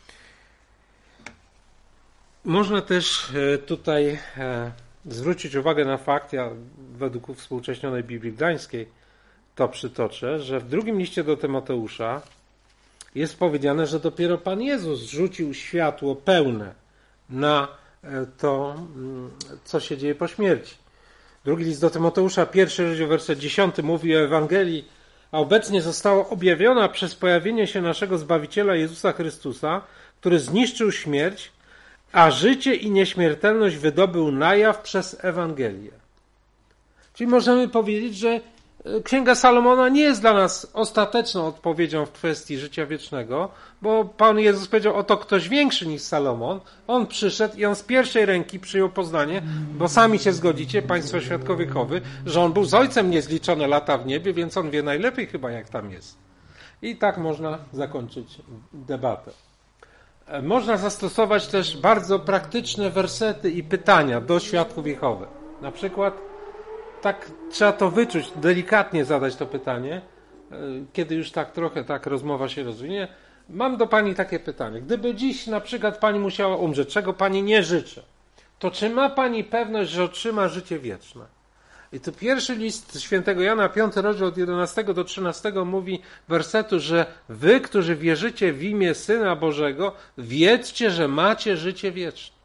Można też tutaj zwrócić uwagę na fakt, ja według współcześnionej Biblii Gdańskiej to przytoczę, że w drugim liście do Tymoteusza jest powiedziane, że dopiero Pan Jezus rzucił światło pełne na to, co się dzieje po śmierci. Drugi list do Tymoteusza, 1 rozdział, werset 10 mówi o Ewangelii, a obecnie została objawiona przez pojawienie się naszego Zbawiciela Jezusa Chrystusa, który zniszczył śmierć, a życie i nieśmiertelność wydobył na jaw przez Ewangelię. Czyli możemy powiedzieć, że Księga Salomona nie jest dla nas ostateczną odpowiedzią w kwestii życia wiecznego, bo Pan Jezus powiedział, oto ktoś większy niż Salomon, on przyszedł i on z pierwszej ręki przyjął poznanie, bo sami się zgodzicie, Państwo świadkowie Jehowy, że on był z Ojcem niezliczone lata w niebie, więc on wie najlepiej chyba, jak tam jest. I tak można zakończyć debatę. Można zastosować też bardzo praktyczne wersety i pytania do świadków Jehowy. Na przykład tak trzeba to wyczuć, delikatnie zadać to pytanie, kiedy już tak trochę tak rozmowa się rozwinie. Mam do Pani takie pytanie. Gdyby dziś na przykład Pani musiała umrzeć, czego Pani nie życzę, to czy ma Pani pewność, że otrzyma życie wieczne? I tu pierwszy list świętego Jana, 5 rozdział od 11 do 13 mówi wersetu, że wy, którzy wierzycie w imię Syna Bożego, wiedzcie, że macie życie wieczne.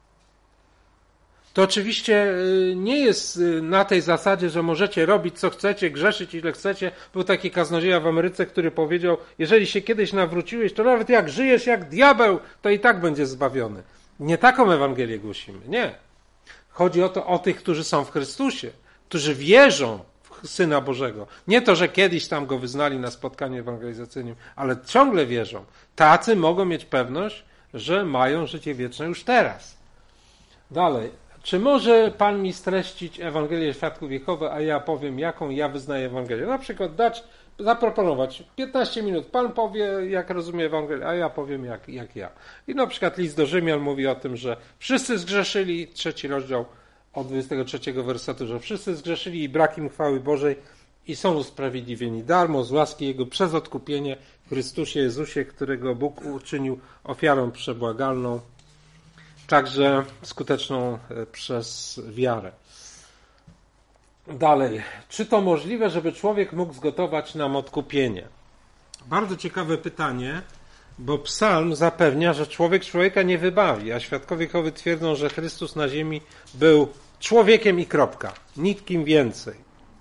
To oczywiście nie jest na tej zasadzie, że możecie robić co chcecie, grzeszyć ile chcecie. Był taki kaznodzieja w Ameryce, który powiedział, jeżeli się kiedyś nawróciłeś, to nawet jak żyjesz jak diabeł, to i tak będziesz zbawiony. Nie taką Ewangelię głosimy, nie. Chodzi o tych, którzy są w Chrystusie, którzy wierzą w Syna Bożego. Nie to, że kiedyś tam go wyznali na spotkaniu ewangelizacyjnym, ale ciągle wierzą. Tacy mogą mieć pewność, że mają życie wieczne już teraz. Dalej. Czy może Pan mi streścić Ewangelię Świadków Jehowy, a ja powiem, jaką ja wyznaję Ewangelię? Na przykład zaproponować 15 minut. Pan powie, jak rozumie Ewangelię, a ja powiem, jak ja. I na przykład list do Rzymian mówi o tym, że wszyscy zgrzeszyli, 3 rozdział od 23 wersetu, że wszyscy zgrzeszyli i brak im chwały Bożej i są usprawiedliwieni darmo z łaski Jego przez odkupienie w Chrystusie Jezusie, którego Bóg uczynił ofiarą przebłagalną, także skuteczną przez wiarę. Dalej. Czy to możliwe, żeby człowiek mógł zgotować nam odkupienie? Bardzo ciekawe pytanie, bo psalm zapewnia, że człowiek człowieka nie wybawi, a świadkowie Jehowy twierdzą, że Chrystus na ziemi był człowiekiem i kropka. Nikim więcej.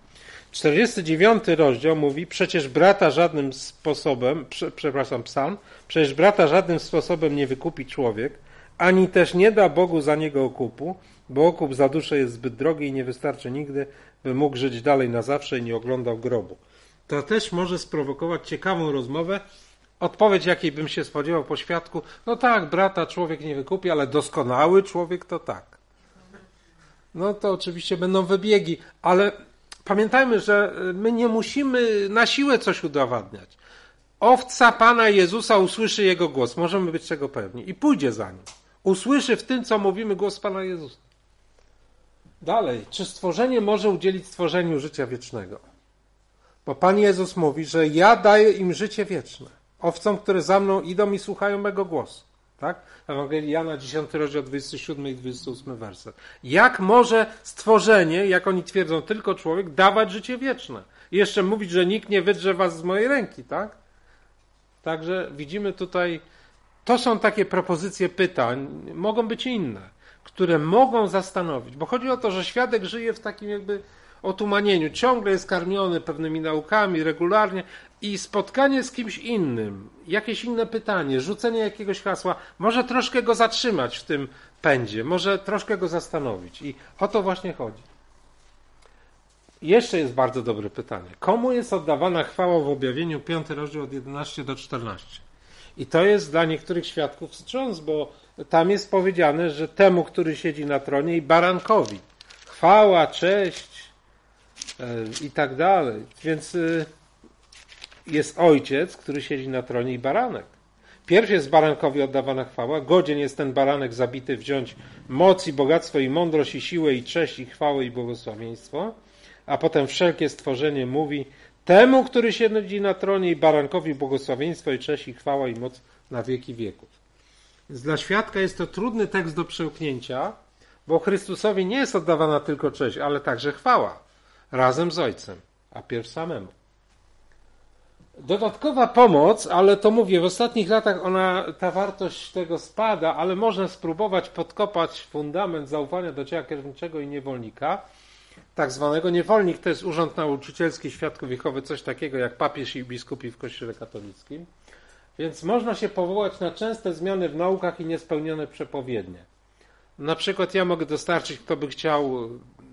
49 rozdział mówi, przecież brata żadnym sposobem, psalm, przecież brata żadnym sposobem nie wykupi człowiek, ani też nie da Bogu za niego okupu, bo okup za duszę jest zbyt drogi i nie wystarczy nigdy, by mógł żyć dalej na zawsze i nie oglądał grobu. To też może sprowokować ciekawą rozmowę. Odpowiedź, jakiej bym się spodziewał po świadku, no tak, brata człowiek nie wykupi, ale doskonały człowiek to tak. No to oczywiście będą wybiegi, ale pamiętajmy, że my nie musimy na siłę coś udowadniać. Owca Pana Jezusa usłyszy Jego głos, możemy być tego pewni i pójdzie za nim. Usłyszy w tym, co mówimy, głos Pana Jezusa. Dalej, czy stworzenie może udzielić stworzeniu życia wiecznego? Bo Pan Jezus mówi, że ja daję im życie wieczne. Owcom, które za mną idą i słuchają mego głosu. Tak? Ewangelii Jana, 10 rozdział, 27 i 28 werset. Jak może stworzenie, jak oni twierdzą, tylko człowiek, dawać życie wieczne? I jeszcze mówić, że nikt nie wydrze was z mojej ręki, tak? Także widzimy tutaj, to są takie propozycje pytań, mogą być inne, które mogą zastanowić, bo chodzi o to, że świadek żyje w takim jakby otumanieniu, ciągle jest karmiony pewnymi naukami, regularnie i spotkanie z kimś innym, jakieś inne pytanie, rzucenie jakiegoś hasła, może troszkę go zatrzymać w tym pędzie, może troszkę go zastanowić i o to właśnie chodzi. Jeszcze jest bardzo dobre pytanie. Komu jest oddawana chwała w objawieniu 5 rozdział od 11 do 14? I to jest dla niektórych świadków wstrząs, bo tam jest powiedziane, że temu, który siedzi na tronie i barankowi. Chwała, cześć i tak dalej. Więc jest ojciec, który siedzi na tronie i baranek. Pierw jest barankowi oddawana chwała. Godzien jest ten baranek zabity wziąć moc i bogactwo i mądrość i siłę i cześć i chwałę i błogosławieństwo. a potem wszelkie stworzenie mówi temu, który siedzi na tronie i barankowi błogosławieństwo i cześć i chwała i moc na wieki wieków. Więc dla świadka jest to trudny tekst do przełknięcia, bo Chrystusowi nie jest oddawana tylko cześć, ale także chwała, razem z Ojcem, a pierw samemu. Dodatkowa pomoc, ale to mówię, w ostatnich latach ta wartość tego spada, ale można spróbować podkopać fundament zaufania do dzieła kierowniczego i niewolnika. Tak zwanego niewolnik to jest Urząd Nauczycielski Świadków Jehowy, coś takiego jak papież i biskupi w Kościele katolickim. Więc można się powołać na częste zmiany w naukach i niespełnione przepowiednie. Na przykład ja mogę dostarczyć, kto by chciał,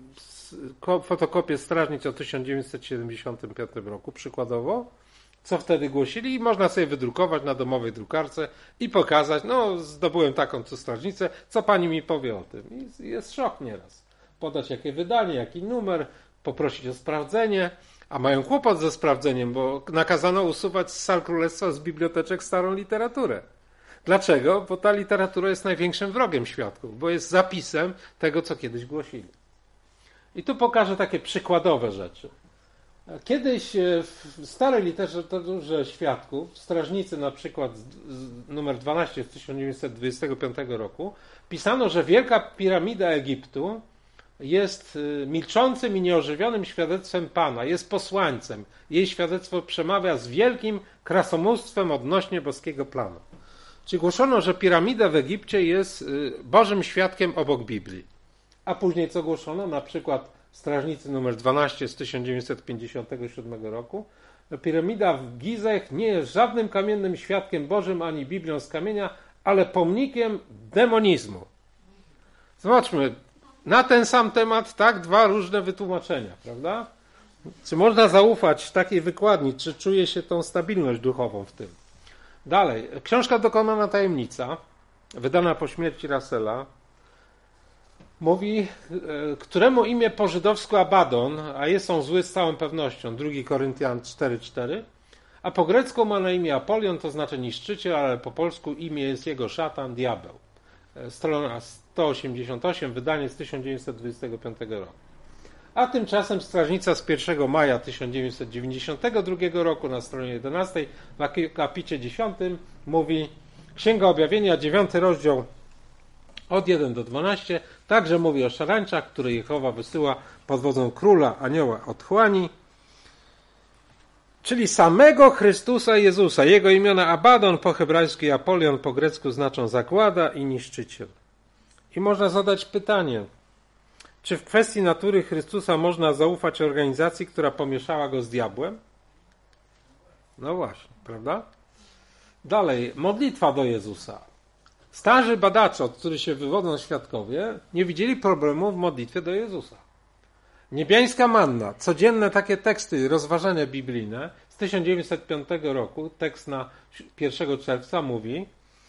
fotokopię strażnic o 1975 roku, przykładowo, co wtedy głosili i można sobie wydrukować na domowej drukarce i pokazać, no zdobyłem taką strażnicę, co pani mi powie o tym. I jest szok nieraz. Podać jakie wydanie, jaki numer, poprosić o sprawdzenie, a mają kłopot ze sprawdzeniem, bo nakazano usuwać z sal królestwa, z biblioteczek starą literaturę. Dlaczego? Bo ta literatura jest największym wrogiem świadków, bo jest zapisem tego, co kiedyś głosili. I tu pokażę takie przykładowe rzeczy. Kiedyś w starej literaturze świadków, strażnicy na przykład numer 12 z 1925 roku, pisano, że Wielka Piramida Egiptu jest milczącym i nieożywionym świadectwem Pana, jest posłańcem. Jej świadectwo przemawia z wielkim krasomóstwem odnośnie boskiego planu. Czyli głoszono, że piramida w Egipcie jest Bożym świadkiem obok Biblii. A później co głoszono? Na przykład strażnicy numer 12 z 1957 roku. Piramida w Gizeh nie jest żadnym kamiennym świadkiem Bożym ani Biblią z kamienia, ale pomnikiem demonizmu. Zobaczmy, na ten sam temat tak dwa różne wytłumaczenia, prawda? Czy można zaufać takiej wykładni? Czy czuje się tą stabilność duchową w tym? Dalej, książka Dokonana Tajemnica, wydana po śmierci Russella, mówi, któremu imię po żydowsku Abaddon, a jest on zły z całą pewnością, 2 Koryntian 4:4, a po grecku ma na imię Apolion, to znaczy niszczyciel, ale po polsku imię jest jego szatan, diabeł. Strona 188, wydanie z 1925 roku. A tymczasem strażnica z 1 maja 1992 roku na stronie 11 w akapicie 10 mówi Księga Objawienia, 9 rozdział od 1 do 12, także mówi o szarańczach, które Jehowa wysyła pod wodzą króla, anioła otchłani, czyli samego Chrystusa Jezusa. Jego imiona Abaddon po hebrajsku i Apolion po grecku znaczą zagłada i niszczyciel. I można zadać pytanie, czy w kwestii natury Chrystusa można zaufać organizacji, która pomieszała go z diabłem? No właśnie, prawda? Dalej, modlitwa do Jezusa. Starzy badacze, od których się wywodzą świadkowie, nie widzieli problemu w modlitwie do Jezusa. Niebiańska manna, codzienne takie teksty, rozważania biblijne z 1905 roku, tekst na 1 czerwca mówi,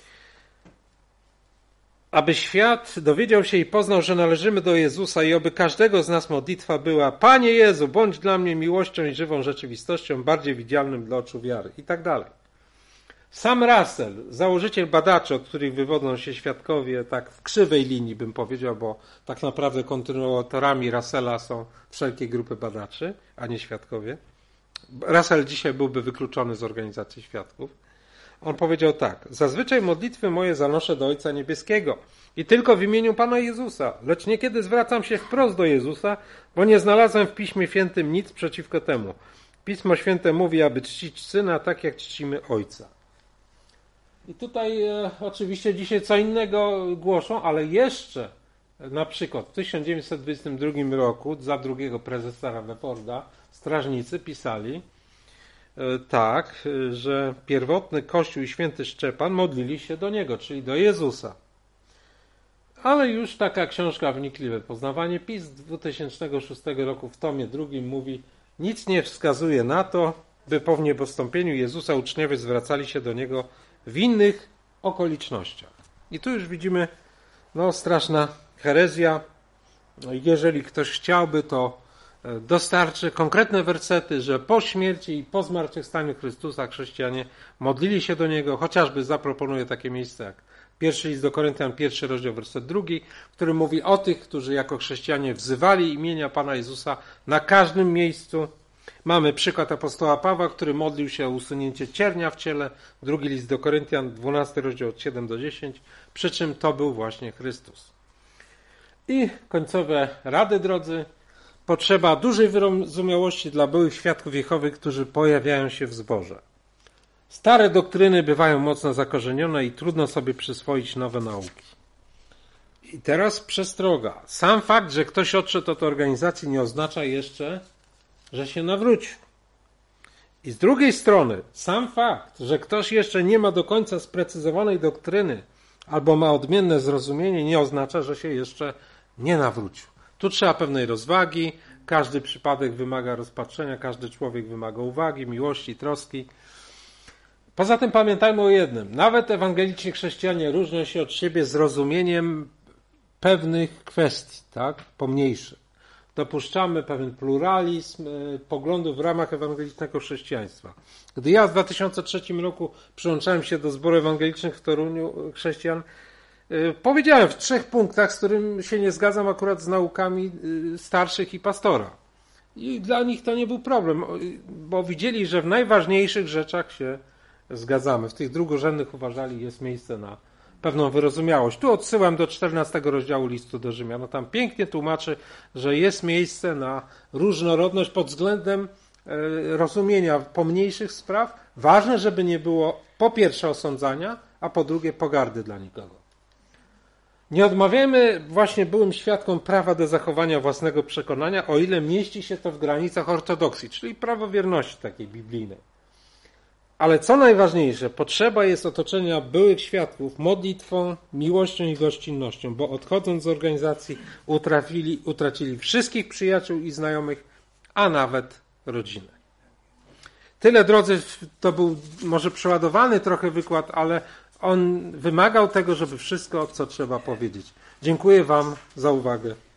aby świat dowiedział się i poznał, że należymy do Jezusa i oby każdego z nas modlitwa była Panie Jezu, bądź dla mnie miłością i żywą rzeczywistością, bardziej widzialnym dla oczu wiary i tak dalej. Sam Russell, założyciel badaczy, od których wywodzą się świadkowie, tak w krzywej linii bym powiedział, bo tak naprawdę kontynuatorami Russella są wszelkie grupy badaczy, a nie świadkowie. Russell dzisiaj byłby wykluczony z organizacji świadków. On powiedział tak, zazwyczaj modlitwy moje zanoszę do Ojca Niebieskiego i tylko w imieniu Pana Jezusa, lecz niekiedy zwracam się wprost do Jezusa, bo nie znalazłem w Piśmie Świętym nic przeciwko temu. Pismo Święte mówi, aby czcić Syna tak, jak czcimy Ojca. I tutaj oczywiście dzisiaj co innego głoszą, ale jeszcze na przykład w 1922 roku za drugiego prezesa Rutherforda strażnicy pisali tak, że pierwotny Kościół i święty Szczepan modlili się do niego, czyli do Jezusa. Ale już taka książka Wnikliwe Poznawanie PiS z 2006 roku w tomie 2 mówi, nic nie wskazuje na to, by po niebostąpieniu Jezusa uczniowie zwracali się do Niego w innych okolicznościach. I tu już widzimy straszna herezja. Jeżeli ktoś chciałby, to dostarczy konkretne wersety, że po śmierci i po zmartwychwstaniu Chrystusa chrześcijanie modlili się do Niego, chociażby zaproponuje takie miejsce jak Pierwszy list do Koryntian, 1 rozdział, werset 2, który mówi o tych, którzy jako chrześcijanie wzywali imienia Pana Jezusa na każdym miejscu. Mamy przykład apostoła Pawła, który modlił się o usunięcie ciernia w ciele. Drugi list do Koryntian, 12 rozdział od 7 do 10, przy czym to był właśnie Chrystus. I końcowe rady, drodzy. Potrzeba dużej wyrozumiałości dla byłych świadków Jehowy, którzy pojawiają się w zborze. Stare doktryny bywają mocno zakorzenione i trudno sobie przyswoić nowe nauki. I teraz przestroga. Sam fakt, że ktoś odszedł od organizacji, nie oznacza jeszcze, że się nawrócił. I z drugiej strony, sam fakt, że ktoś jeszcze nie ma do końca sprecyzowanej doktryny albo ma odmienne zrozumienie, nie oznacza, że się jeszcze nie nawrócił. Tu trzeba pewnej rozwagi, każdy przypadek wymaga rozpatrzenia, każdy człowiek wymaga uwagi, miłości, troski. Poza tym pamiętajmy o jednym. Nawet ewangeliczni chrześcijanie różnią się od siebie zrozumieniem pewnych kwestii, tak, pomniejszych. Dopuszczamy pewien pluralizm poglądów w ramach ewangelicznego chrześcijaństwa. Gdy ja w 2003 roku przyłączałem się do zboru ewangelicznych w Toruniu chrześcijan, powiedziałem w 3 punktach, z którym się nie zgadzam akurat z naukami starszych i pastora. I dla nich to nie był problem, bo widzieli, że w najważniejszych rzeczach się zgadzamy. W tych drugorzędnych uważali, jest miejsce na pewną wyrozumiałość. Tu odsyłam do 14 rozdziału listu do Rzymian. No tam pięknie tłumaczy, że jest miejsce na różnorodność pod względem rozumienia pomniejszych spraw. Ważne, żeby nie było po pierwsze osądzania, a po drugie pogardy dla nikogo. Nie odmawiamy właśnie byłym świadkom prawa do zachowania własnego przekonania, o ile mieści się to w granicach ortodoksji, czyli prawowierności takiej biblijnej. Ale co najważniejsze, potrzeba jest otoczenia byłych świadków modlitwą, miłością i gościnnością, bo odchodząc z organizacji utracili wszystkich przyjaciół i znajomych, a nawet rodzinę. Tyle, drodzy, to był może przeładowany trochę wykład, ale on wymagał tego, żeby wszystko, co trzeba powiedzieć. Dziękuję Wam za uwagę.